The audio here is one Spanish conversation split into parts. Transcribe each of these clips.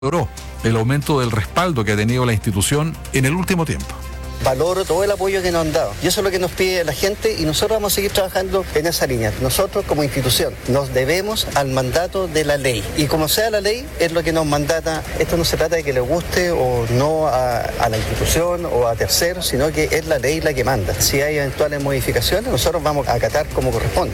valoró el aumento del respaldo que ha tenido la institución en el último tiempo. Valoro todo el apoyo que nos han dado. Y eso es lo que nos pide la gente y nosotros vamos a seguir trabajando en esa línea. Nosotros como institución nos debemos al mandato de la ley. Y como sea la ley, es lo que nos mandata. Esto no se trata de que le guste o no a la institución o a terceros, sino que es la ley la que manda. Si hay eventuales modificaciones, nosotros vamos a acatar como corresponde.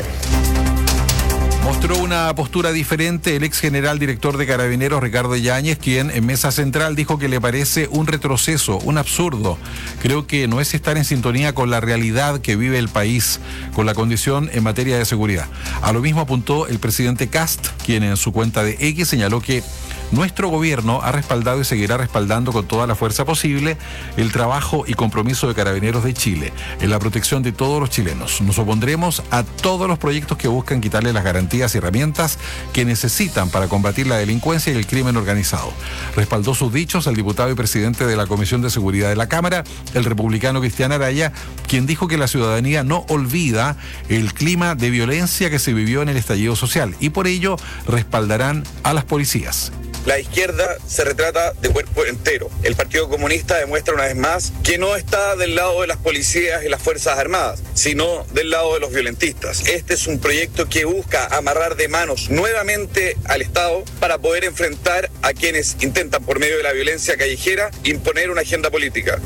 Mostró una postura diferente el ex general director de Carabineros, Ricardo Yáñez, quien en Mesa Central dijo que le parece un retroceso, un absurdo. Creo que no es estar en sintonía con la realidad que vive el país, con la condición en materia de seguridad. A lo mismo apuntó el presidente Kast, quien en su cuenta de X señaló que nuestro gobierno ha respaldado y seguirá respaldando con toda la fuerza posible el trabajo y compromiso de Carabineros de Chile en la protección de todos los chilenos. Nos opondremos a todos los proyectos que buscan quitarle las garantías y herramientas que necesitan para combatir la delincuencia y el crimen organizado. Respaldó sus dichos al diputado y presidente de la Comisión de Seguridad de la Cámara, el republicano Cristian Araya, quien dijo que la ciudadanía no olvida el clima de violencia que se vivió en el estallido social y por ello respaldarán a las policías. La izquierda se retrata de cuerpo entero. El Partido Comunista demuestra una vez más que no está del lado de las policías y las Fuerzas Armadas, sino del lado de los violentistas. Este es un proyecto que busca amarrar de manos nuevamente al Estado para poder enfrentar a quienes intentan, por medio de la violencia callejera, imponer una agenda política.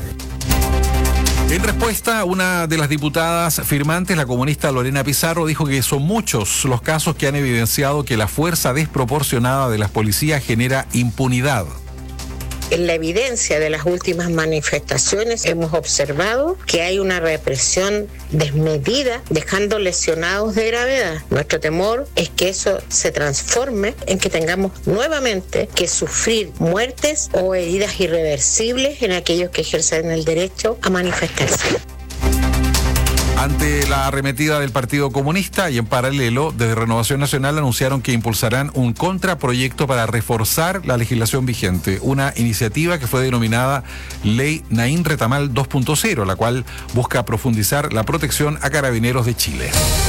En respuesta, una de las diputadas firmantes, la comunista Lorena Pizarro, dijo que son muchos los casos que han evidenciado que la fuerza desproporcionada de las policías genera impunidad. En la evidencia de las últimas manifestaciones hemos observado que hay una represión desmedida, dejando lesionados de gravedad. Nuestro temor es que eso se transforme en que tengamos nuevamente que sufrir muertes o heridas irreversibles en aquellos que ejercen el derecho a manifestarse. Ante la arremetida del Partido Comunista y en paralelo, desde Renovación Nacional anunciaron que impulsarán un contraproyecto para reforzar la legislación vigente, una iniciativa que fue denominada Ley Naín Retamal 2.0, la cual busca profundizar la protección a Carabineros de Chile.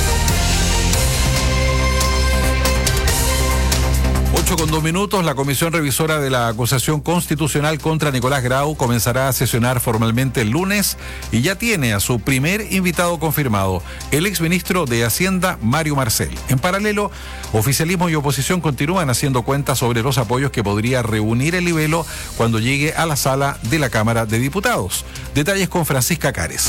8:02, la Comisión Revisora de la Acusación Constitucional contra Nicolás Grau comenzará a sesionar formalmente el lunes y ya tiene a su primer invitado confirmado, el exministro de Hacienda, Mario Marcel. En paralelo, oficialismo y oposición continúan haciendo cuentas sobre los apoyos que podría reunir el libelo cuando llegue a la sala de la Cámara de Diputados. Detalles con Francisca Cares.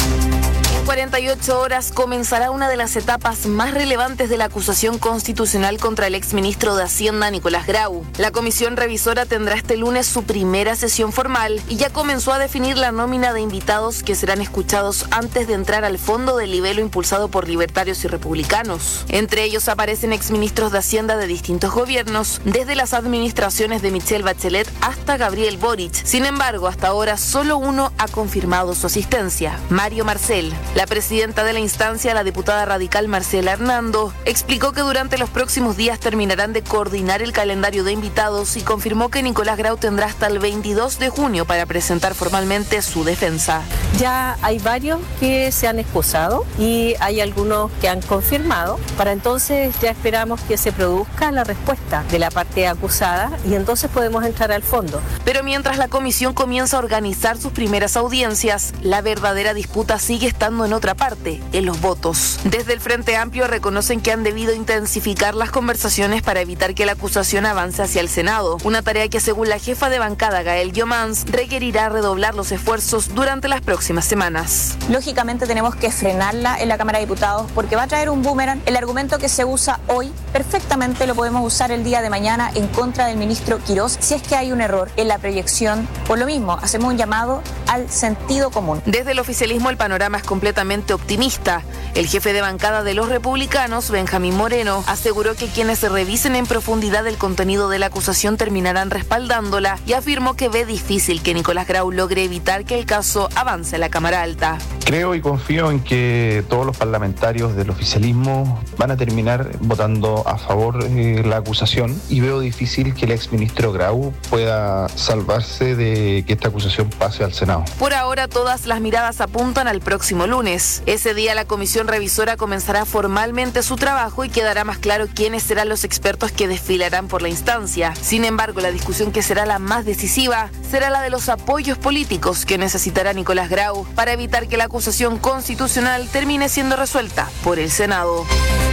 48 horas comenzará una de las etapas más relevantes de la acusación constitucional contra el exministro de Hacienda, Nicolás Grau. La comisión revisora tendrá este lunes su primera sesión formal y ya comenzó a definir la nómina de invitados que serán escuchados antes de entrar al fondo del libelo impulsado por libertarios y republicanos. Entre ellos aparecen exministros de Hacienda de distintos gobiernos, desde las administraciones de Michelle Bachelet hasta Gabriel Boric. Sin embargo, hasta ahora solo uno ha confirmado su asistencia, Mario Marcel. La presidenta de la instancia, la diputada radical Marcela Hernando, explicó que durante los próximos días terminarán de coordinar el calendario de invitados y confirmó que Nicolás Grau tendrá hasta el 22 de junio para presentar formalmente su defensa. Ya hay varios que se han excusado y hay algunos que han confirmado. Para entonces ya esperamos que se produzca la respuesta de la parte acusada y entonces podemos entrar al fondo. Pero mientras la comisión comienza a organizar sus primeras audiencias, la verdadera disputa sigue estando en otra parte, en los votos. Desde el Frente Amplio reconocen que han debido intensificar las conversaciones para evitar que la acusación avance hacia el Senado, una tarea que según la jefa de bancada Gael Llomans requerirá redoblar los esfuerzos durante las próximas semanas. Lógicamente tenemos que frenarla en la Cámara de Diputados porque va a traer un boomerang. El argumento que se usa hoy perfectamente lo podemos usar el día de mañana en contra del ministro Quirós si es que hay un error en la proyección. Por lo mismo, hacemos un llamado al sentido común. Desde el oficialismo el panorama es completamente optimista. El jefe de bancada de los republicanos, Benjamín Moreno, aseguró que quienes revisen en profundidad el contenido de la acusación terminarán respaldándola y afirmó que ve difícil que Nicolás Grau logre evitar que el caso avance a la Cámara Alta. Creo y confío en que todos los parlamentarios del oficialismo van a terminar votando a favor de la acusación y veo difícil que el exministro Grau pueda salvarse de que esta acusación pase al Senado. Por ahora todas las miradas apuntan al próximo lunes. lunes. Ese día la comisión revisora comenzará formalmente su trabajo y quedará más claro quiénes serán los expertos que desfilarán por la instancia. Sin embargo, la discusión que será la más decisiva será la de los apoyos políticos que necesitará Nicolás Grau para evitar que la acusación constitucional termine siendo resuelta por el Senado.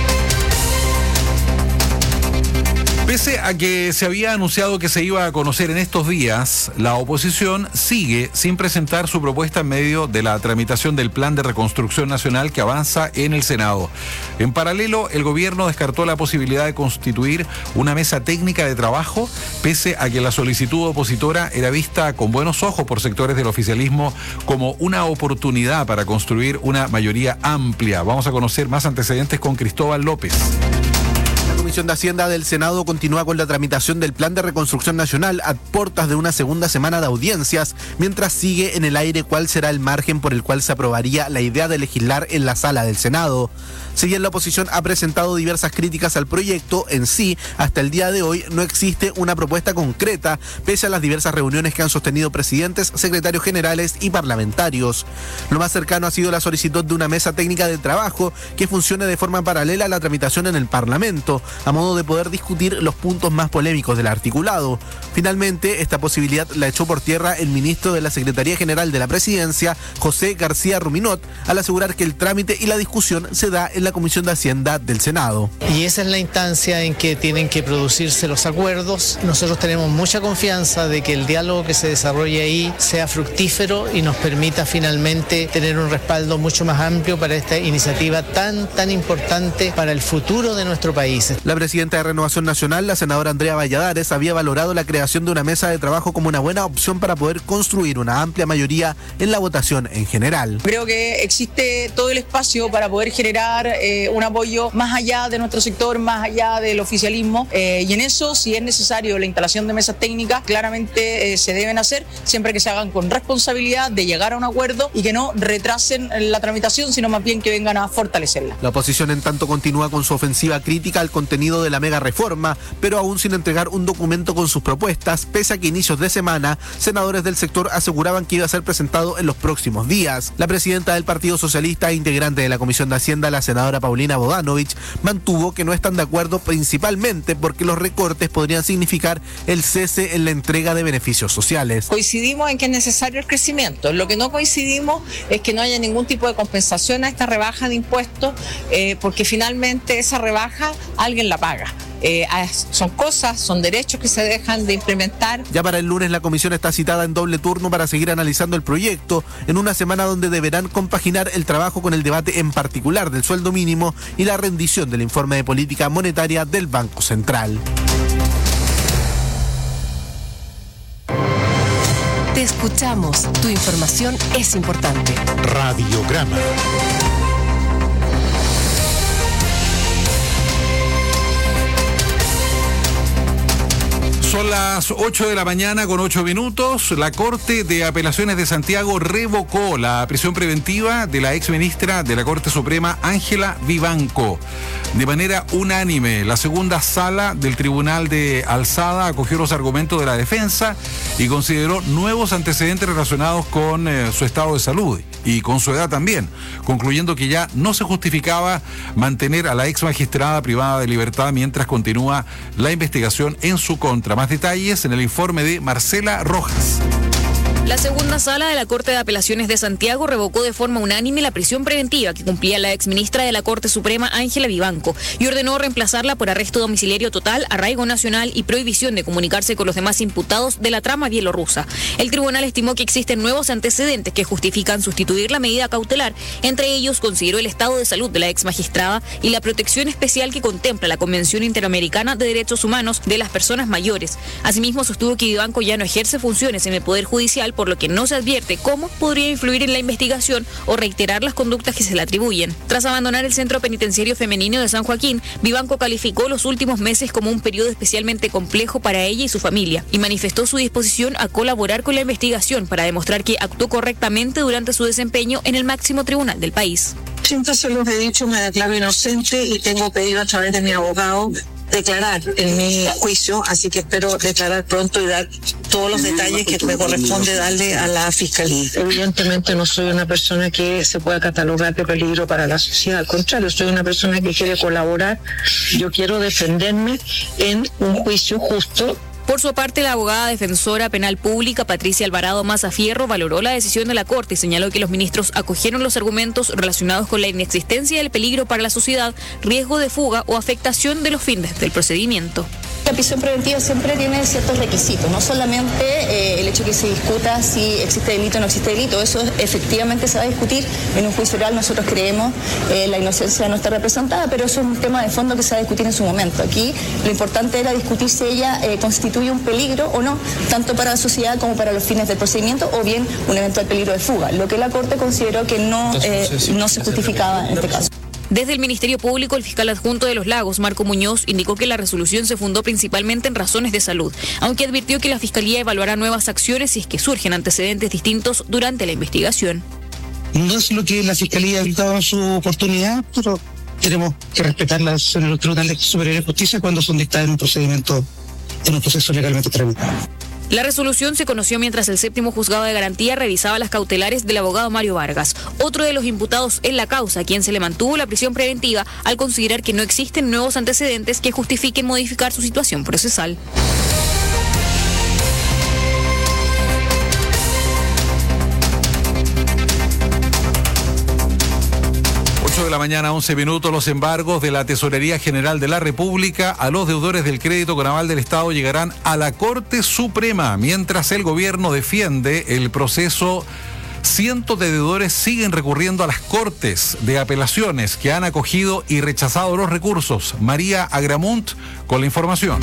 Pese a que se había anunciado que se iba a conocer en estos días, la oposición sigue sin presentar su propuesta en medio de la tramitación del Plan de Reconstrucción Nacional que avanza en el Senado. En paralelo, el gobierno descartó la posibilidad de constituir una mesa técnica de trabajo, pese a que la solicitud opositora era vista con buenos ojos por sectores del oficialismo como una oportunidad para construir una mayoría amplia. Vamos a conocer más antecedentes con Cristóbal López. La Comisión de Hacienda del Senado continúa con la tramitación del Plan de Reconstrucción Nacional a puertas de una segunda semana de audiencias, mientras sigue en el aire cuál será el margen por el cual se aprobaría la idea de legislar en la sala del Senado. Si bien la oposición ha presentado diversas críticas al proyecto, en sí, hasta el día de hoy no existe una propuesta concreta, pese a las diversas reuniones que han sostenido presidentes, secretarios generales y parlamentarios. Lo más cercano ha sido la solicitud de una mesa técnica de trabajo que funcione de forma paralela a la tramitación en el Parlamento, a modo de poder discutir los puntos más polémicos del articulado. Finalmente, esta posibilidad la echó por tierra el ministro de la Secretaría General de la Presidencia, José García Ruminot, al asegurar que el trámite y la discusión se da en la Comisión de Hacienda del Senado. Y esa es la instancia en que tienen que producirse los acuerdos. Nosotros tenemos mucha confianza de que el diálogo que se desarrolle ahí sea fructífero y nos permita finalmente tener un respaldo mucho más amplio para esta iniciativa tan importante para el futuro de nuestro país. La presidenta de Renovación Nacional, la senadora Andrea Valladares, había valorado la creación de una mesa de trabajo como una buena opción para poder construir una amplia mayoría en la votación en general. Creo que existe todo el espacio para poder generar un apoyo más allá de nuestro sector, más allá del oficialismo, y en eso, si es necesario la instalación de mesas técnicas, claramente se deben hacer, siempre que se hagan con responsabilidad de llegar a un acuerdo y que no retrasen la tramitación, sino más bien que vengan a fortalecerla. La oposición, en tanto, continúa con su ofensiva crítica al contenido de la mega reforma, pero aún sin entregar un documento con sus propuestas, pese a que a inicios de semana, senadores del sector aseguraban que iba a ser presentado en los próximos días. La presidenta del Partido Socialista e integrante de la Comisión de Hacienda, la senadora Paulina Bodanovich, mantuvo que no están de acuerdo principalmente porque los recortes podrían significar el cese en la entrega de beneficios sociales. Coincidimos en que es necesario el crecimiento. Lo que no coincidimos es que no haya ningún tipo de compensación a esta rebaja de impuestos, porque finalmente esa rebaja alguien la paga. Son derechos que se dejan de implementar. Ya para el lunes la comisión está citada en doble turno para seguir analizando el proyecto, en una semana donde deberán compaginar el trabajo con el debate en particular del sueldo mínimo y la rendición del informe de política monetaria del Banco Central. Te escuchamos, tu información es importante. Radiograma. Son las 8 de la mañana con 8 minutos. La Corte de Apelaciones de Santiago revocó la prisión preventiva de la exministra de la Corte Suprema, Ángela Vivanco. De manera unánime, la segunda sala del Tribunal de Alzada acogió los argumentos de la defensa y consideró nuevos antecedentes relacionados con su estado de salud y con su edad también, concluyendo que ya no se justificaba mantener a la ex magistrada privada de libertad mientras continúa la investigación en su contra. Más detalles en el informe de Marcela Rojas. La segunda sala de la Corte de Apelaciones de Santiago revocó de forma unánime la prisión preventiva que cumplía la exministra de la Corte Suprema, Ángela Vivanco, y ordenó reemplazarla por arresto domiciliario total, arraigo nacional y prohibición de comunicarse con los demás imputados de la trama bielorrusa. El tribunal estimó que existen nuevos antecedentes que justifican sustituir la medida cautelar. Entre ellos, consideró el estado de salud de la ex magistrada y la protección especial que contempla la Convención Interamericana de Derechos Humanos de las Personas Mayores. Asimismo, sostuvo que Vivanco ya no ejerce funciones en el Poder Judicial, por lo que no se advierte cómo podría influir en la investigación o reiterar las conductas que se le atribuyen. Tras abandonar el Centro Penitenciario Femenino de San Joaquín, Vivanco calificó los últimos meses como un periodo especialmente complejo para ella y su familia y manifestó su disposición a colaborar con la investigación para demostrar que actuó correctamente durante su desempeño en el máximo tribunal del país. Siempre se los he dicho, me declaro inocente y tengo pedido a través de mi abogado declarar en mi juicio, así que espero declarar pronto y dar todos los detalles que me corresponde darle a la Fiscalía. Evidentemente no soy una persona que se pueda catalogar de peligro para la sociedad, al contrario, soy una persona que quiere colaborar, yo quiero defenderme en un juicio justo. Por su parte, la abogada defensora penal pública Patricia Alvarado Mazafierro valoró la decisión de la Corte y señaló que los ministros acogieron los argumentos relacionados con la inexistencia del peligro para la sociedad, riesgo de fuga o afectación de los fines del procedimiento. La prisión preventiva siempre tiene ciertos requisitos, no solamente el hecho que se discuta si existe delito o no existe delito, eso efectivamente se va a discutir en un juicio oral. Nosotros creemos la inocencia no está representada, pero eso es un tema de fondo que se va a discutir en su momento. Aquí lo importante era discutir si ella constituye un peligro o no, tanto para la sociedad como para los fines del procedimiento, o bien un eventual peligro de fuga, lo que la Corte consideró que no se justificaba en este caso. Desde el Ministerio Público, el fiscal adjunto de Los Lagos, Marco Muñoz, indicó que la resolución se fundó principalmente en razones de salud, aunque advirtió que la Fiscalía evaluará nuevas acciones si es que surgen antecedentes distintos durante la investigación. No es lo que la Fiscalía ha dado su oportunidad, pero tenemos que respetar las decisiones de los tribunales superiores de justicia cuando son dictadas en un proceso legalmente tramitado. La resolución se conoció mientras el 7º Juzgado de Garantía revisaba las cautelares del abogado Mario Vargas, otro de los imputados en la causa, a quien se le mantuvo la prisión preventiva al considerar que no existen nuevos antecedentes que justifiquen modificar su situación procesal. 8 de la mañana, 11 minutos. Los embargos de la Tesorería General de la República a los deudores del crédito con aval del Estado llegarán a la Corte Suprema. Mientras el gobierno defiende el proceso, cientos de deudores siguen recurriendo a las Cortes de Apelaciones que han acogido y rechazado los recursos. María Agramunt con la información.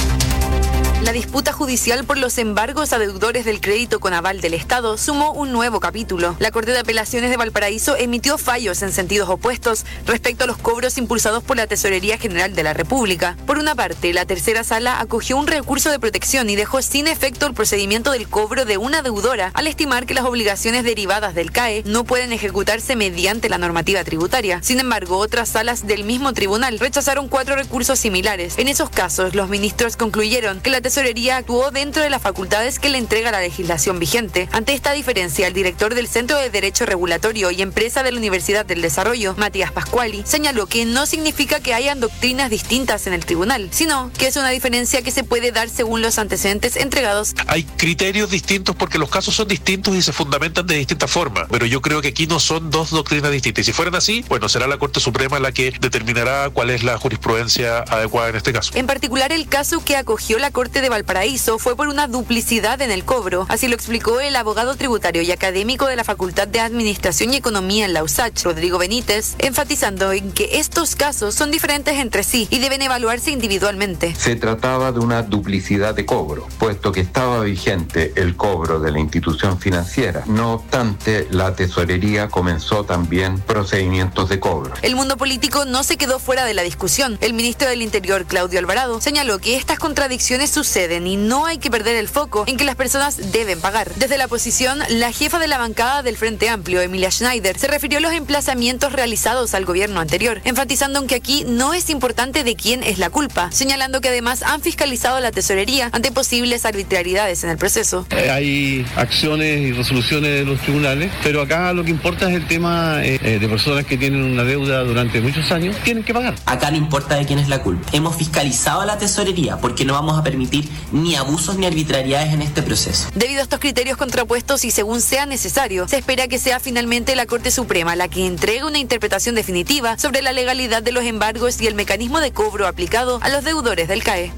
La disputa judicial por los embargos a deudores del crédito con aval del Estado sumó un nuevo capítulo. La Corte de Apelaciones de Valparaíso emitió fallos en sentidos opuestos respecto a los cobros impulsados por la Tesorería General de la República. Por una parte, la tercera sala acogió un recurso de protección y dejó sin efecto el procedimiento del cobro de una deudora al estimar que las obligaciones derivadas del CAE no pueden ejecutarse mediante la normativa tributaria. Sin embargo, otras salas del mismo tribunal rechazaron 4 recursos similares. En esos casos, los ministros concluyeron que la Tesorería actuó dentro de las facultades que le entrega la legislación vigente. Ante esta diferencia, el director del Centro de Derecho Regulatorio y Empresa de la Universidad del Desarrollo, Matías Pascuali, señaló que no significa que hayan doctrinas distintas en el tribunal, sino que es una diferencia que se puede dar según los antecedentes entregados. Hay criterios distintos porque los casos son distintos y se fundamentan de distintas formas, pero yo creo que aquí no son dos doctrinas distintas. Y si fueran así, bueno, será la Corte Suprema la que determinará cuál es la jurisprudencia adecuada en este caso. En particular, el caso que acogió la Corte de Valparaíso fue por una duplicidad en el cobro. Así lo explicó el abogado tributario y académico de la Facultad de Administración y Economía en la USACH, Rodrigo Benítez, enfatizando en que estos casos son diferentes entre sí y deben evaluarse individualmente. Se trataba de una duplicidad de cobro, puesto que estaba vigente el cobro de la institución financiera. No obstante, la tesorería comenzó también procedimientos de cobro. El mundo político no se quedó fuera de la discusión. El ministro del Interior, Claudio Alvarado, señaló que estas contradicciones suceden y no hay que perder el foco en que las personas deben pagar. Desde la oposición, la jefa de la bancada del Frente Amplio, Emilia Schneider, se refirió a los emplazamientos realizados al gobierno anterior, enfatizando en que aquí no es importante de quién es la culpa, señalando que además han fiscalizado a la tesorería ante posibles arbitrariedades en el proceso. Hay acciones y resoluciones de los tribunales, pero acá lo que importa es el tema de personas que tienen una deuda durante muchos años, tienen que pagar. Acá no importa de quién es la culpa. Hemos fiscalizado a la tesorería porque no vamos a permitir ni abusos ni arbitrariedades en este proceso. Debido a estos criterios contrapuestos y según sea necesario, se espera que sea finalmente la Corte Suprema la que entregue una interpretación definitiva sobre la legalidad de los embargos y el mecanismo de cobro aplicado a los deudores del CAE.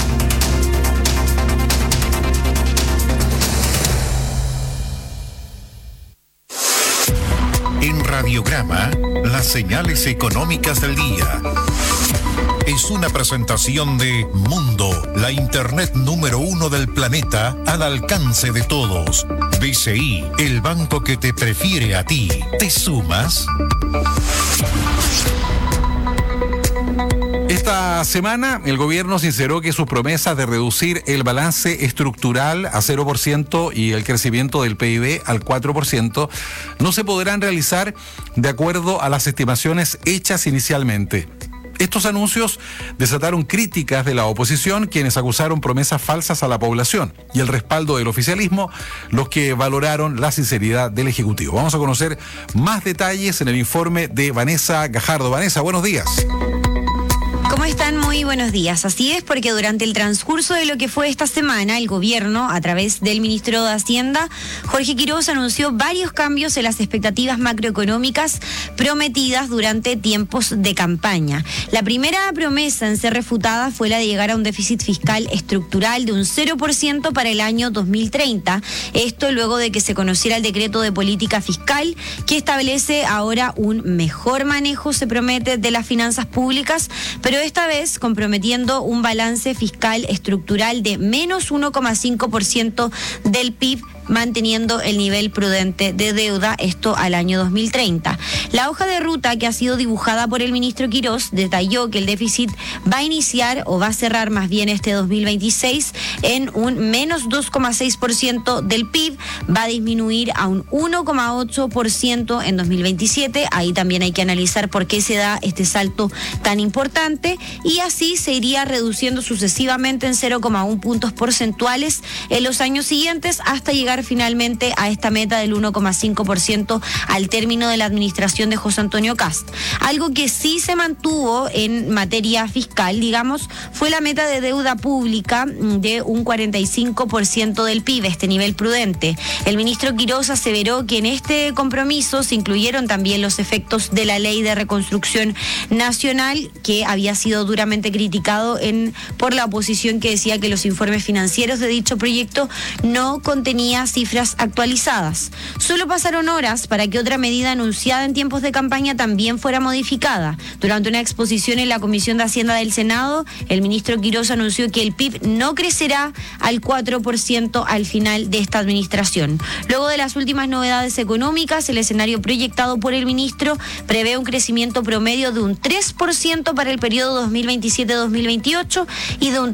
En Radiograma, las señales económicas del día. Es una presentación de Mundo, la internet número 1 del planeta al alcance de todos. BCI, el banco que te prefiere a ti. ¿Te sumas? Esta semana, el gobierno sinceró que sus promesas de reducir el balance estructural a 0% y el crecimiento del PIB al 4% no se podrán realizar de acuerdo a las estimaciones hechas inicialmente. Estos anuncios desataron críticas de la oposición, quienes acusaron promesas falsas a la población, y el respaldo del oficialismo, los que valoraron la sinceridad del Ejecutivo. Vamos a conocer más detalles en el informe de Vanessa Gajardo. Vanessa, buenos días. ¿Cómo están? Muy buenos días. Así es, porque durante el transcurso de lo que fue esta semana, el gobierno, a través del ministro de Hacienda, Jorge Quiroz, anunció varios cambios en las expectativas macroeconómicas prometidas durante tiempos de campaña. La primera promesa en ser refutada fue la de llegar a un déficit fiscal estructural de un 0% para el año 2030. Esto luego de que se conociera el decreto de política fiscal que establece ahora un mejor manejo, se promete, de las finanzas públicas, pero esta vez comprometiendo un balance fiscal estructural de menos 1,5% del PIB, manteniendo el nivel prudente de deuda, esto al año 2030. La hoja de ruta que ha sido dibujada por el ministro Quiroz detalló que el déficit va a iniciar, o va a cerrar más bien este 2026, en un menos 2,6% del PIB, va a disminuir a un 1,8% en 2027, ahí también hay que analizar por qué se da este salto tan importante, y así se iría reduciendo sucesivamente en 0,1 puntos porcentuales en los años siguientes, hasta llegar finalmente a esta meta del 1,5% al término de la administración de José Antonio Kast. Algo que sí se mantuvo en materia fiscal, digamos, fue la meta de deuda pública de un 45% del PIB, este nivel prudente. El ministro Quiroz aseveró que en este compromiso se incluyeron también los efectos de la Ley de Reconstrucción Nacional, que había sido duramente criticado por la oposición, que decía que los informes financieros de dicho proyecto no contenían cifras actualizadas. Solo pasaron horas para que otra medida anunciada en tiempos de campaña también fuera modificada. Durante una exposición en la Comisión de Hacienda del Senado, el ministro Quiroz anunció que el PIB no crecerá al 4% al final de esta administración. Luego de las últimas novedades económicas, el escenario proyectado por el ministro prevé un crecimiento promedio de un 3% para el periodo 2027-2028 y de un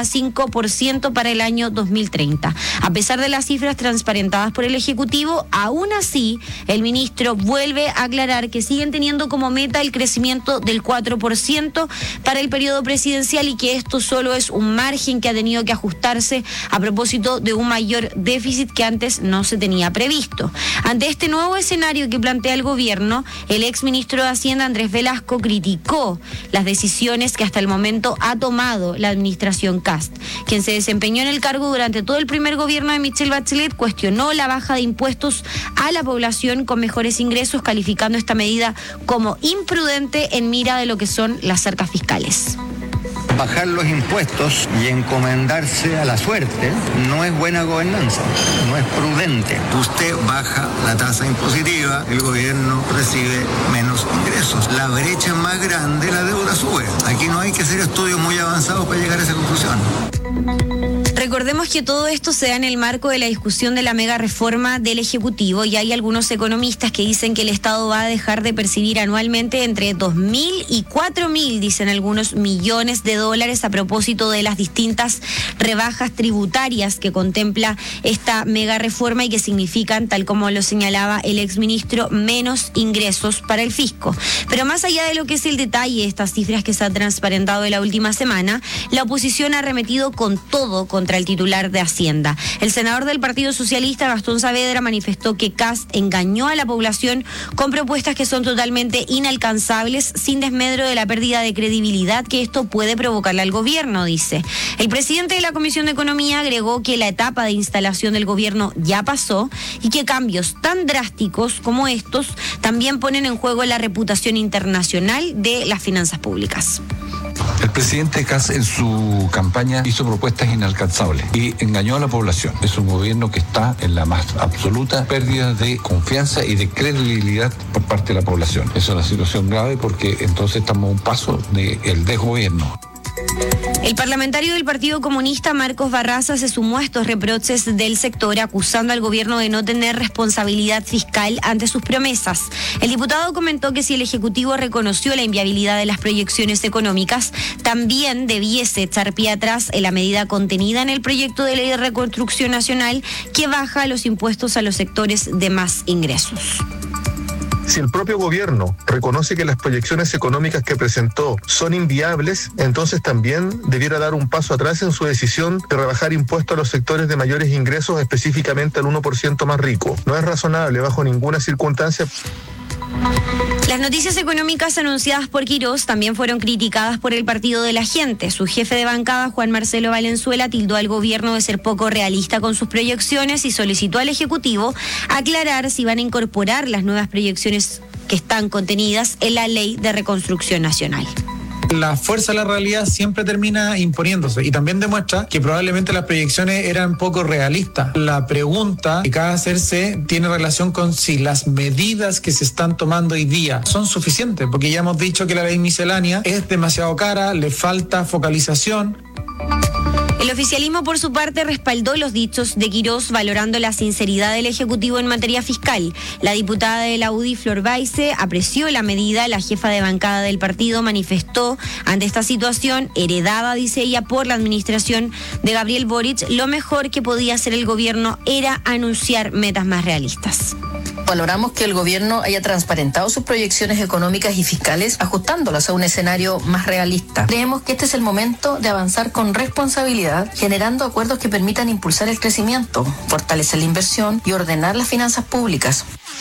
3,5% para el año 2030. A pesar de las cifras transparentadas por el Ejecutivo, aún así, el ministro vuelve a aclarar que siguen teniendo como meta el crecimiento del 4% para el periodo presidencial, y que esto solo es un margen que ha tenido que ajustarse a propósito de un mayor déficit que antes no se tenía previsto. Ante este nuevo escenario que plantea el gobierno, el exministro de Hacienda, Andrés Velasco, criticó las decisiones que hasta el momento ha tomado la administración Kast. Quien se desempeñó en el cargo durante todo el primer gobierno de Michelle Bachelet cuestionó la baja de impuestos a la población con mejores ingresos, calificando esta medida como imprudente en mira de lo que son las arcas fiscales. Bajar los impuestos y encomendarse a la suerte no es buena gobernanza, no es prudente. Usted baja la tasa impositiva, el gobierno recibe menos ingresos. La brecha es más grande, la deuda sube. Aquí no hay que hacer estudios muy avanzados para llegar a esa conclusión. Recordemos que todo esto se da en el marco de la discusión de la mega reforma del Ejecutivo, y hay algunos economistas que dicen que el Estado va a dejar de percibir anualmente entre 2.000 y 4.000, dicen algunos, millones de dólares a propósito de las distintas rebajas tributarias que contempla esta mega reforma y que significan, tal como lo señalaba el exministro, menos ingresos para el fisco. Pero más allá de lo que es el detalle de estas cifras que se han transparentado en la última semana, la oposición ha arremetido con todo contra el titular de Hacienda. El senador del Partido Socialista, Gastón Saavedra, manifestó que Kast engañó a la población con propuestas que son totalmente inalcanzables, sin desmedro de la pérdida de credibilidad que esto puede provocarle al gobierno, dice. El presidente de la Comisión de Economía agregó que la etapa de instalación del gobierno ya pasó y que cambios tan drásticos como estos también ponen en juego la reputación internacional de las finanzas públicas. El presidente Kast en su campaña hizo propuestas inalcanzables y engañó a la población. Es un gobierno que está en la más absoluta pérdida de confianza y de credibilidad por parte de la población. Es una situación grave porque entonces estamos a un paso del desgobierno. El parlamentario del Partido Comunista, Marcos Barraza, se sumó a estos reproches del sector, acusando al gobierno de no tener responsabilidad fiscal ante sus promesas. El diputado comentó que si el Ejecutivo reconoció la inviabilidad de las proyecciones económicas, también debiese echar pie atrás en la medida contenida en el proyecto de ley de reconstrucción nacional que baja los impuestos a los sectores de más ingresos. Si el propio gobierno reconoce que las proyecciones económicas que presentó son inviables, entonces también debiera dar un paso atrás en su decisión de rebajar impuestos a los sectores de mayores ingresos, específicamente al 1% más rico. No es razonable bajo ninguna circunstancia. Las noticias económicas anunciadas por Quirós también fueron criticadas por el Partido de la Gente. Su jefe de bancada, Juan Marcelo Valenzuela, tildó al gobierno de ser poco realista con sus proyecciones y solicitó al Ejecutivo aclarar si van a incorporar las nuevas proyecciones que están contenidas en la Ley de Reconstrucción Nacional. La fuerza de la realidad siempre termina imponiéndose y también demuestra que probablemente las proyecciones eran poco realistas. La pregunta que cabe hacerse tiene relación con si las medidas que se están tomando hoy día son suficientes, porque ya hemos dicho que la ley miscelánea es demasiado cara, le falta focalización. El oficialismo, por su parte, respaldó los dichos de Quirós, valorando la sinceridad del Ejecutivo en materia fiscal. La diputada de la UDI, Flor Baize, apreció la medida. La jefa de bancada del partido manifestó ante esta situación, heredada, dice ella, por la administración de Gabriel Boric, lo mejor que podía hacer el gobierno era anunciar metas más realistas. Valoramos que el gobierno haya transparentado sus proyecciones económicas y fiscales, ajustándolas a un escenario más realista. Creemos que este es el momento de avanzar con responsabilidad, generando acuerdos que permitan impulsar el crecimiento, fortalecer la inversión y ordenar las finanzas públicas.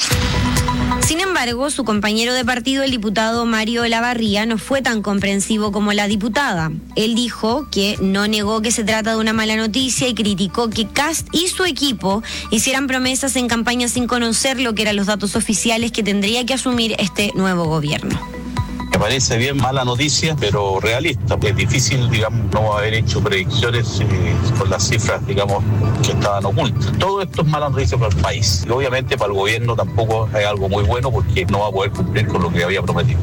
Sin embargo, su compañero de partido, el diputado Mario Lavarría, no fue tan comprensivo como la diputada. Él dijo que no negó que se trata de una mala noticia y criticó que Kast y su equipo hicieran promesas en campaña sin conocer lo que eran los datos oficiales que tendría que asumir este nuevo gobierno. Me parece bien mala noticia, pero realista. Es difícil, digamos, no haber hecho predicciones con las cifras, digamos, que estaban ocultas. Todo esto es mala noticia para el país. Y obviamente para el gobierno tampoco es algo muy bueno porque no va a poder cumplir con lo que había prometido.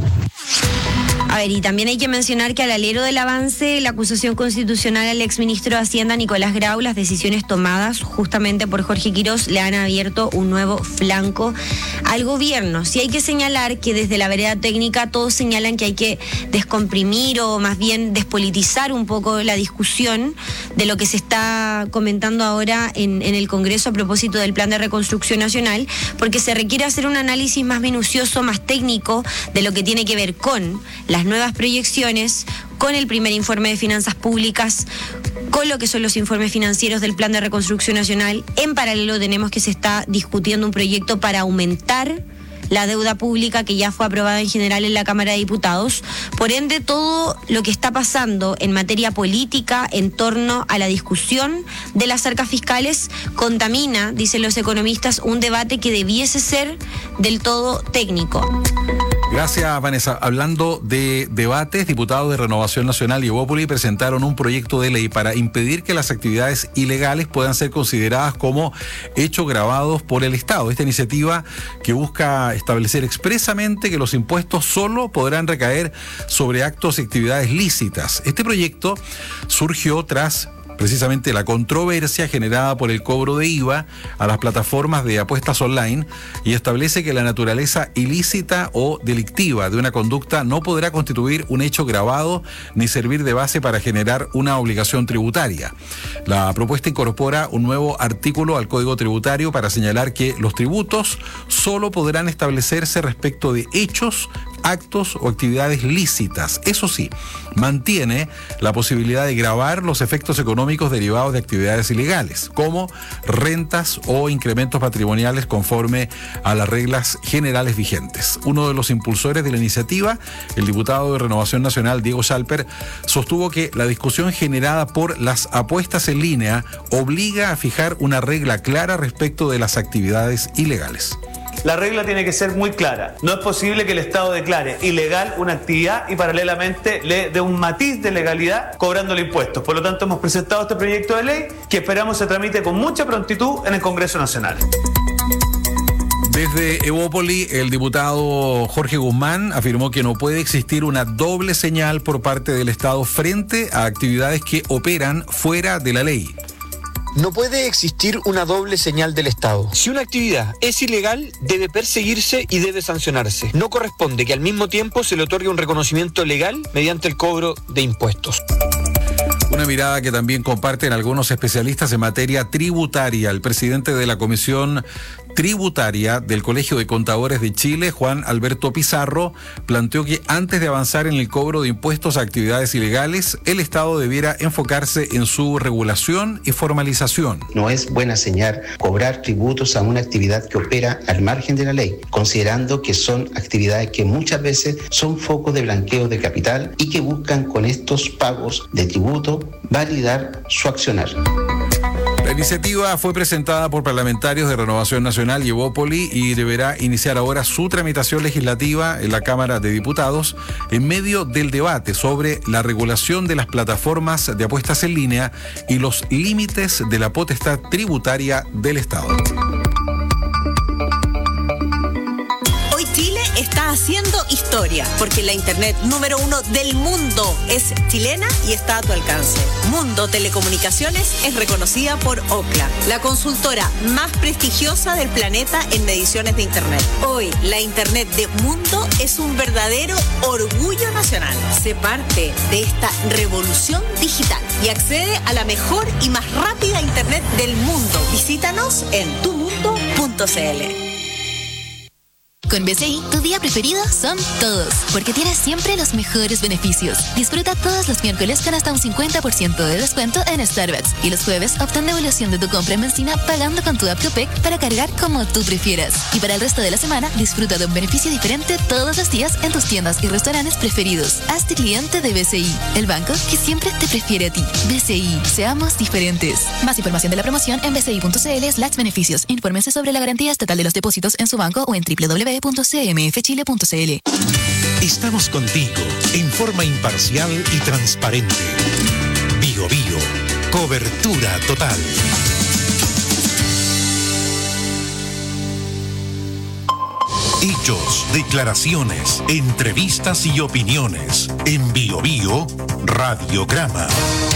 A ver, y también hay que mencionar que al alero del avance, la acusación constitucional al exministro de Hacienda, Nicolás Grau, las decisiones tomadas justamente por Jorge Quirós le han abierto un nuevo flanco al gobierno. Sí hay que señalar que desde la vereda técnica todos señalan que hay que descomprimir o más bien despolitizar un poco la discusión de lo que se está comentando ahora en el Congreso a propósito del Plan de Reconstrucción Nacional, porque se requiere hacer un análisis más minucioso, más técnico de lo que tiene que ver con las nuevas proyecciones, con el primer informe de finanzas públicas, con lo que son los informes financieros del Plan de Reconstrucción Nacional. En paralelo tenemos que se está discutiendo un proyecto para aumentar la deuda pública que ya fue aprobada en general en la Cámara de Diputados. Por ende, todo lo que está pasando en materia política en torno a la discusión de las arcas fiscales contamina, dicen los economistas, un debate que debiese ser del todo técnico. Gracias, Vanessa. Hablando de debates, diputados de Renovación Nacional y Evópoli presentaron un proyecto de ley para impedir que las actividades ilegales puedan ser consideradas como hechos gravados por el Estado. Esta iniciativa que busca establecer expresamente que los impuestos solo podrán recaer sobre actos y actividades lícitas. Este proyecto surgió tras precisamente la controversia generada por el cobro de IVA a las plataformas de apuestas online y establece que la naturaleza ilícita o delictiva de una conducta no podrá constituir un hecho gravado ni servir de base para generar una obligación tributaria. La propuesta incorpora un nuevo artículo al Código Tributario para señalar que los tributos solo podrán establecerse respecto de hechos, actos o actividades lícitas. Eso sí, mantiene la posibilidad de gravar los efectos económicos derivados de actividades ilegales, como rentas o incrementos patrimoniales conforme a las reglas generales vigentes. Uno de los impulsores de la iniciativa, el diputado de Renovación Nacional, Diego Schalper, sostuvo que la discusión generada por las apuestas en línea obliga a fijar una regla clara respecto de las actividades ilegales. La regla tiene que ser muy clara. No es posible que el Estado declare ilegal una actividad y paralelamente le dé un matiz de legalidad cobrándole impuestos. Por lo tanto, hemos presentado este proyecto de ley que esperamos se tramite con mucha prontitud en el Congreso Nacional. Desde Evópoli, el diputado Jorge Guzmán afirmó que no puede existir una doble señal por parte del Estado frente a actividades que operan fuera de la ley. No puede existir una doble señal del Estado. Si una actividad es ilegal, debe perseguirse y debe sancionarse. No corresponde que al mismo tiempo se le otorgue un reconocimiento legal mediante el cobro de impuestos. Una mirada que también comparten algunos especialistas en materia tributaria. El presidente de la Comisión tributaria del Colegio de Contadores de Chile, Juan Alberto Pizarro, planteó que antes de avanzar en el cobro de impuestos a actividades ilegales, el Estado debiera enfocarse en su regulación y formalización. No es buena señal cobrar tributos a una actividad que opera al margen de la ley, considerando que son actividades que muchas veces son focos de blanqueo de capital y que buscan con estos pagos de tributo validar su accionar. La iniciativa fue presentada por parlamentarios de Renovación Nacional y Evópoli y deberá iniciar ahora su tramitación legislativa en la Cámara de Diputados en medio del debate sobre la regulación de las plataformas de apuestas en línea y los límites de la potestad tributaria del Estado. Chile está haciendo historia porque la internet número 1 del mundo es chilena y está a tu alcance. Mundo Telecomunicaciones es reconocida por Ookla, la consultora más prestigiosa del planeta en mediciones de internet. Hoy, la internet de Mundo es un verdadero orgullo nacional. Sé parte de esta revolución digital y accede a la mejor y más rápida internet del mundo. Visítanos en tumundo.cl. Con BCI, tu día preferido son todos, porque tienes siempre los mejores beneficios. Disfruta todos los miércoles con hasta un 50% de descuento en Starbucks y los jueves obtén devolución de tu compra en benzina pagando con tu app Copec para cargar como tú prefieras. Y para el resto de la semana, disfruta de un beneficio diferente todos los días en tus tiendas y restaurantes preferidos. Hazte cliente de BCI, el banco que siempre te prefiere a ti. BCI, seamos diferentes. Más información de la promoción en bci.cl/beneficios. Infórmense sobre la garantía estatal de los depósitos en su banco o en www.cmfchile.cl. Estamos contigo en forma imparcial y transparente. Bio Bio, cobertura total. Hechos, declaraciones, entrevistas y opiniones. En Bio Bio, Radiograma.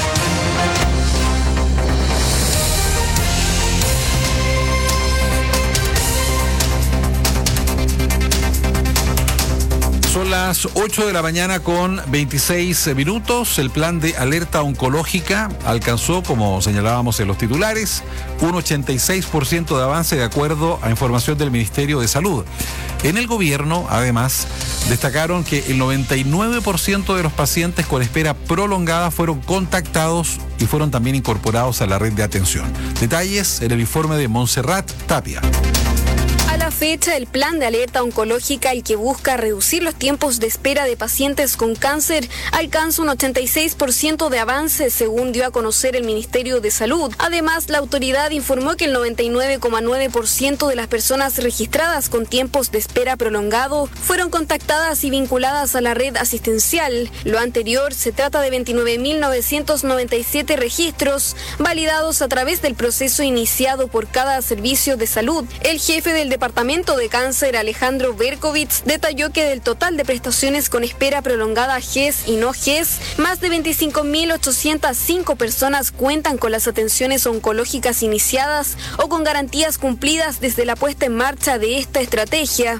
Son las 8 de la mañana con 26 minutos. El plan de alerta oncológica alcanzó, como señalábamos en los titulares, un 86% de avance de acuerdo a información del Ministerio de Salud. En el gobierno, además, destacaron que el 99% de los pacientes con espera prolongada fueron contactados y fueron también incorporados a la red de atención. Detalles en el informe de Montserrat Tapia. A la fecha, el plan de alerta oncológica, el que busca reducir los tiempos de espera de pacientes con cáncer, alcanza un 86% de avance, según dio a conocer el Ministerio de Salud. Además, la autoridad informó que el 99,9% de las personas registradas con tiempos de espera prolongado fueron contactadas y vinculadas a la red asistencial. Lo anterior se trata de 29.997 registros validados a través del proceso iniciado por cada servicio de salud. El jefe del Departamento de Cáncer, Alejandro Berkovich, detalló que del total de prestaciones con espera prolongada GES y no GES, más de 25.805 personas cuentan con las atenciones oncológicas iniciadas o con garantías cumplidas desde la puesta en marcha de esta estrategia.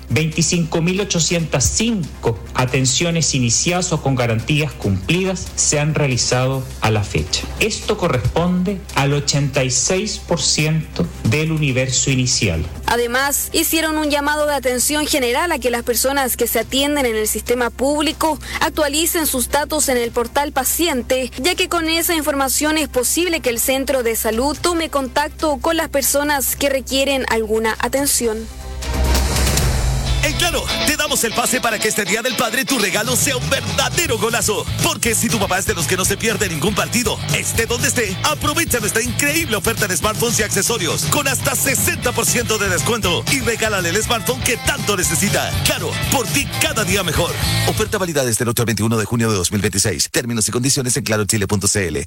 25.805 atenciones iniciadas o con garantías cumplidas se han realizado a la fecha. Esto corresponde al 86% del universo inicial. Además, hicieron un llamado de atención general a que las personas que se atienden en el sistema público actualicen sus datos en el portal paciente, ya que con esa información es posible que el centro de salud tome contacto con las personas que requieren alguna atención. En Claro, te damos el pase para que este Día del Padre tu regalo sea un verdadero golazo. Porque si tu papá es de los que no se pierde ningún partido, esté donde esté, aprovecha nuestra increíble oferta de smartphones y accesorios con hasta 60% de descuento y regálale el smartphone que tanto necesita. Claro, por ti cada día mejor. Oferta válida desde el 8 al 21 de junio de 2026. Términos y condiciones en clarochile.cl.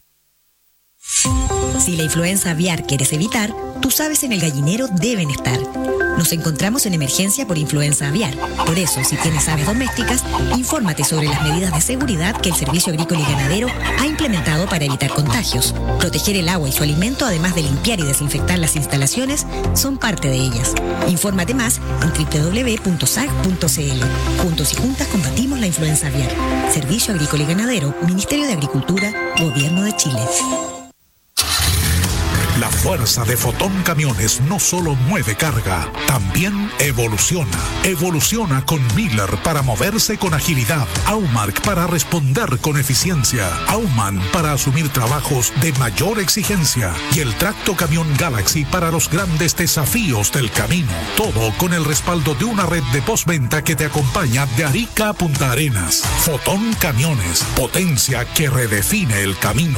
Si la influenza aviar quieres evitar, tus aves en el gallinero deben estar. Nos encontramos en emergencia por influenza aviar. Por eso, si tienes aves domésticas, infórmate sobre las medidas de seguridad que el Servicio Agrícola y Ganadero ha implementado para evitar contagios. Proteger el agua y su alimento, además de limpiar y desinfectar las instalaciones, son parte de ellas. Infórmate más en www.sag.cl. Juntos y juntas combatimos la influenza aviar. Servicio Agrícola y Ganadero, Ministerio de Agricultura, Gobierno de Chile. La fuerza de Fotón Camiones no solo mueve carga, también evoluciona. Evoluciona con Miller para moverse con agilidad, Aumark para responder con eficiencia, Aumann para asumir trabajos de mayor exigencia y el tracto camión Galaxy para los grandes desafíos del camino. Todo con el respaldo de una red de postventa que te acompaña de Arica a Punta Arenas. Fotón Camiones, potencia que redefine el camino.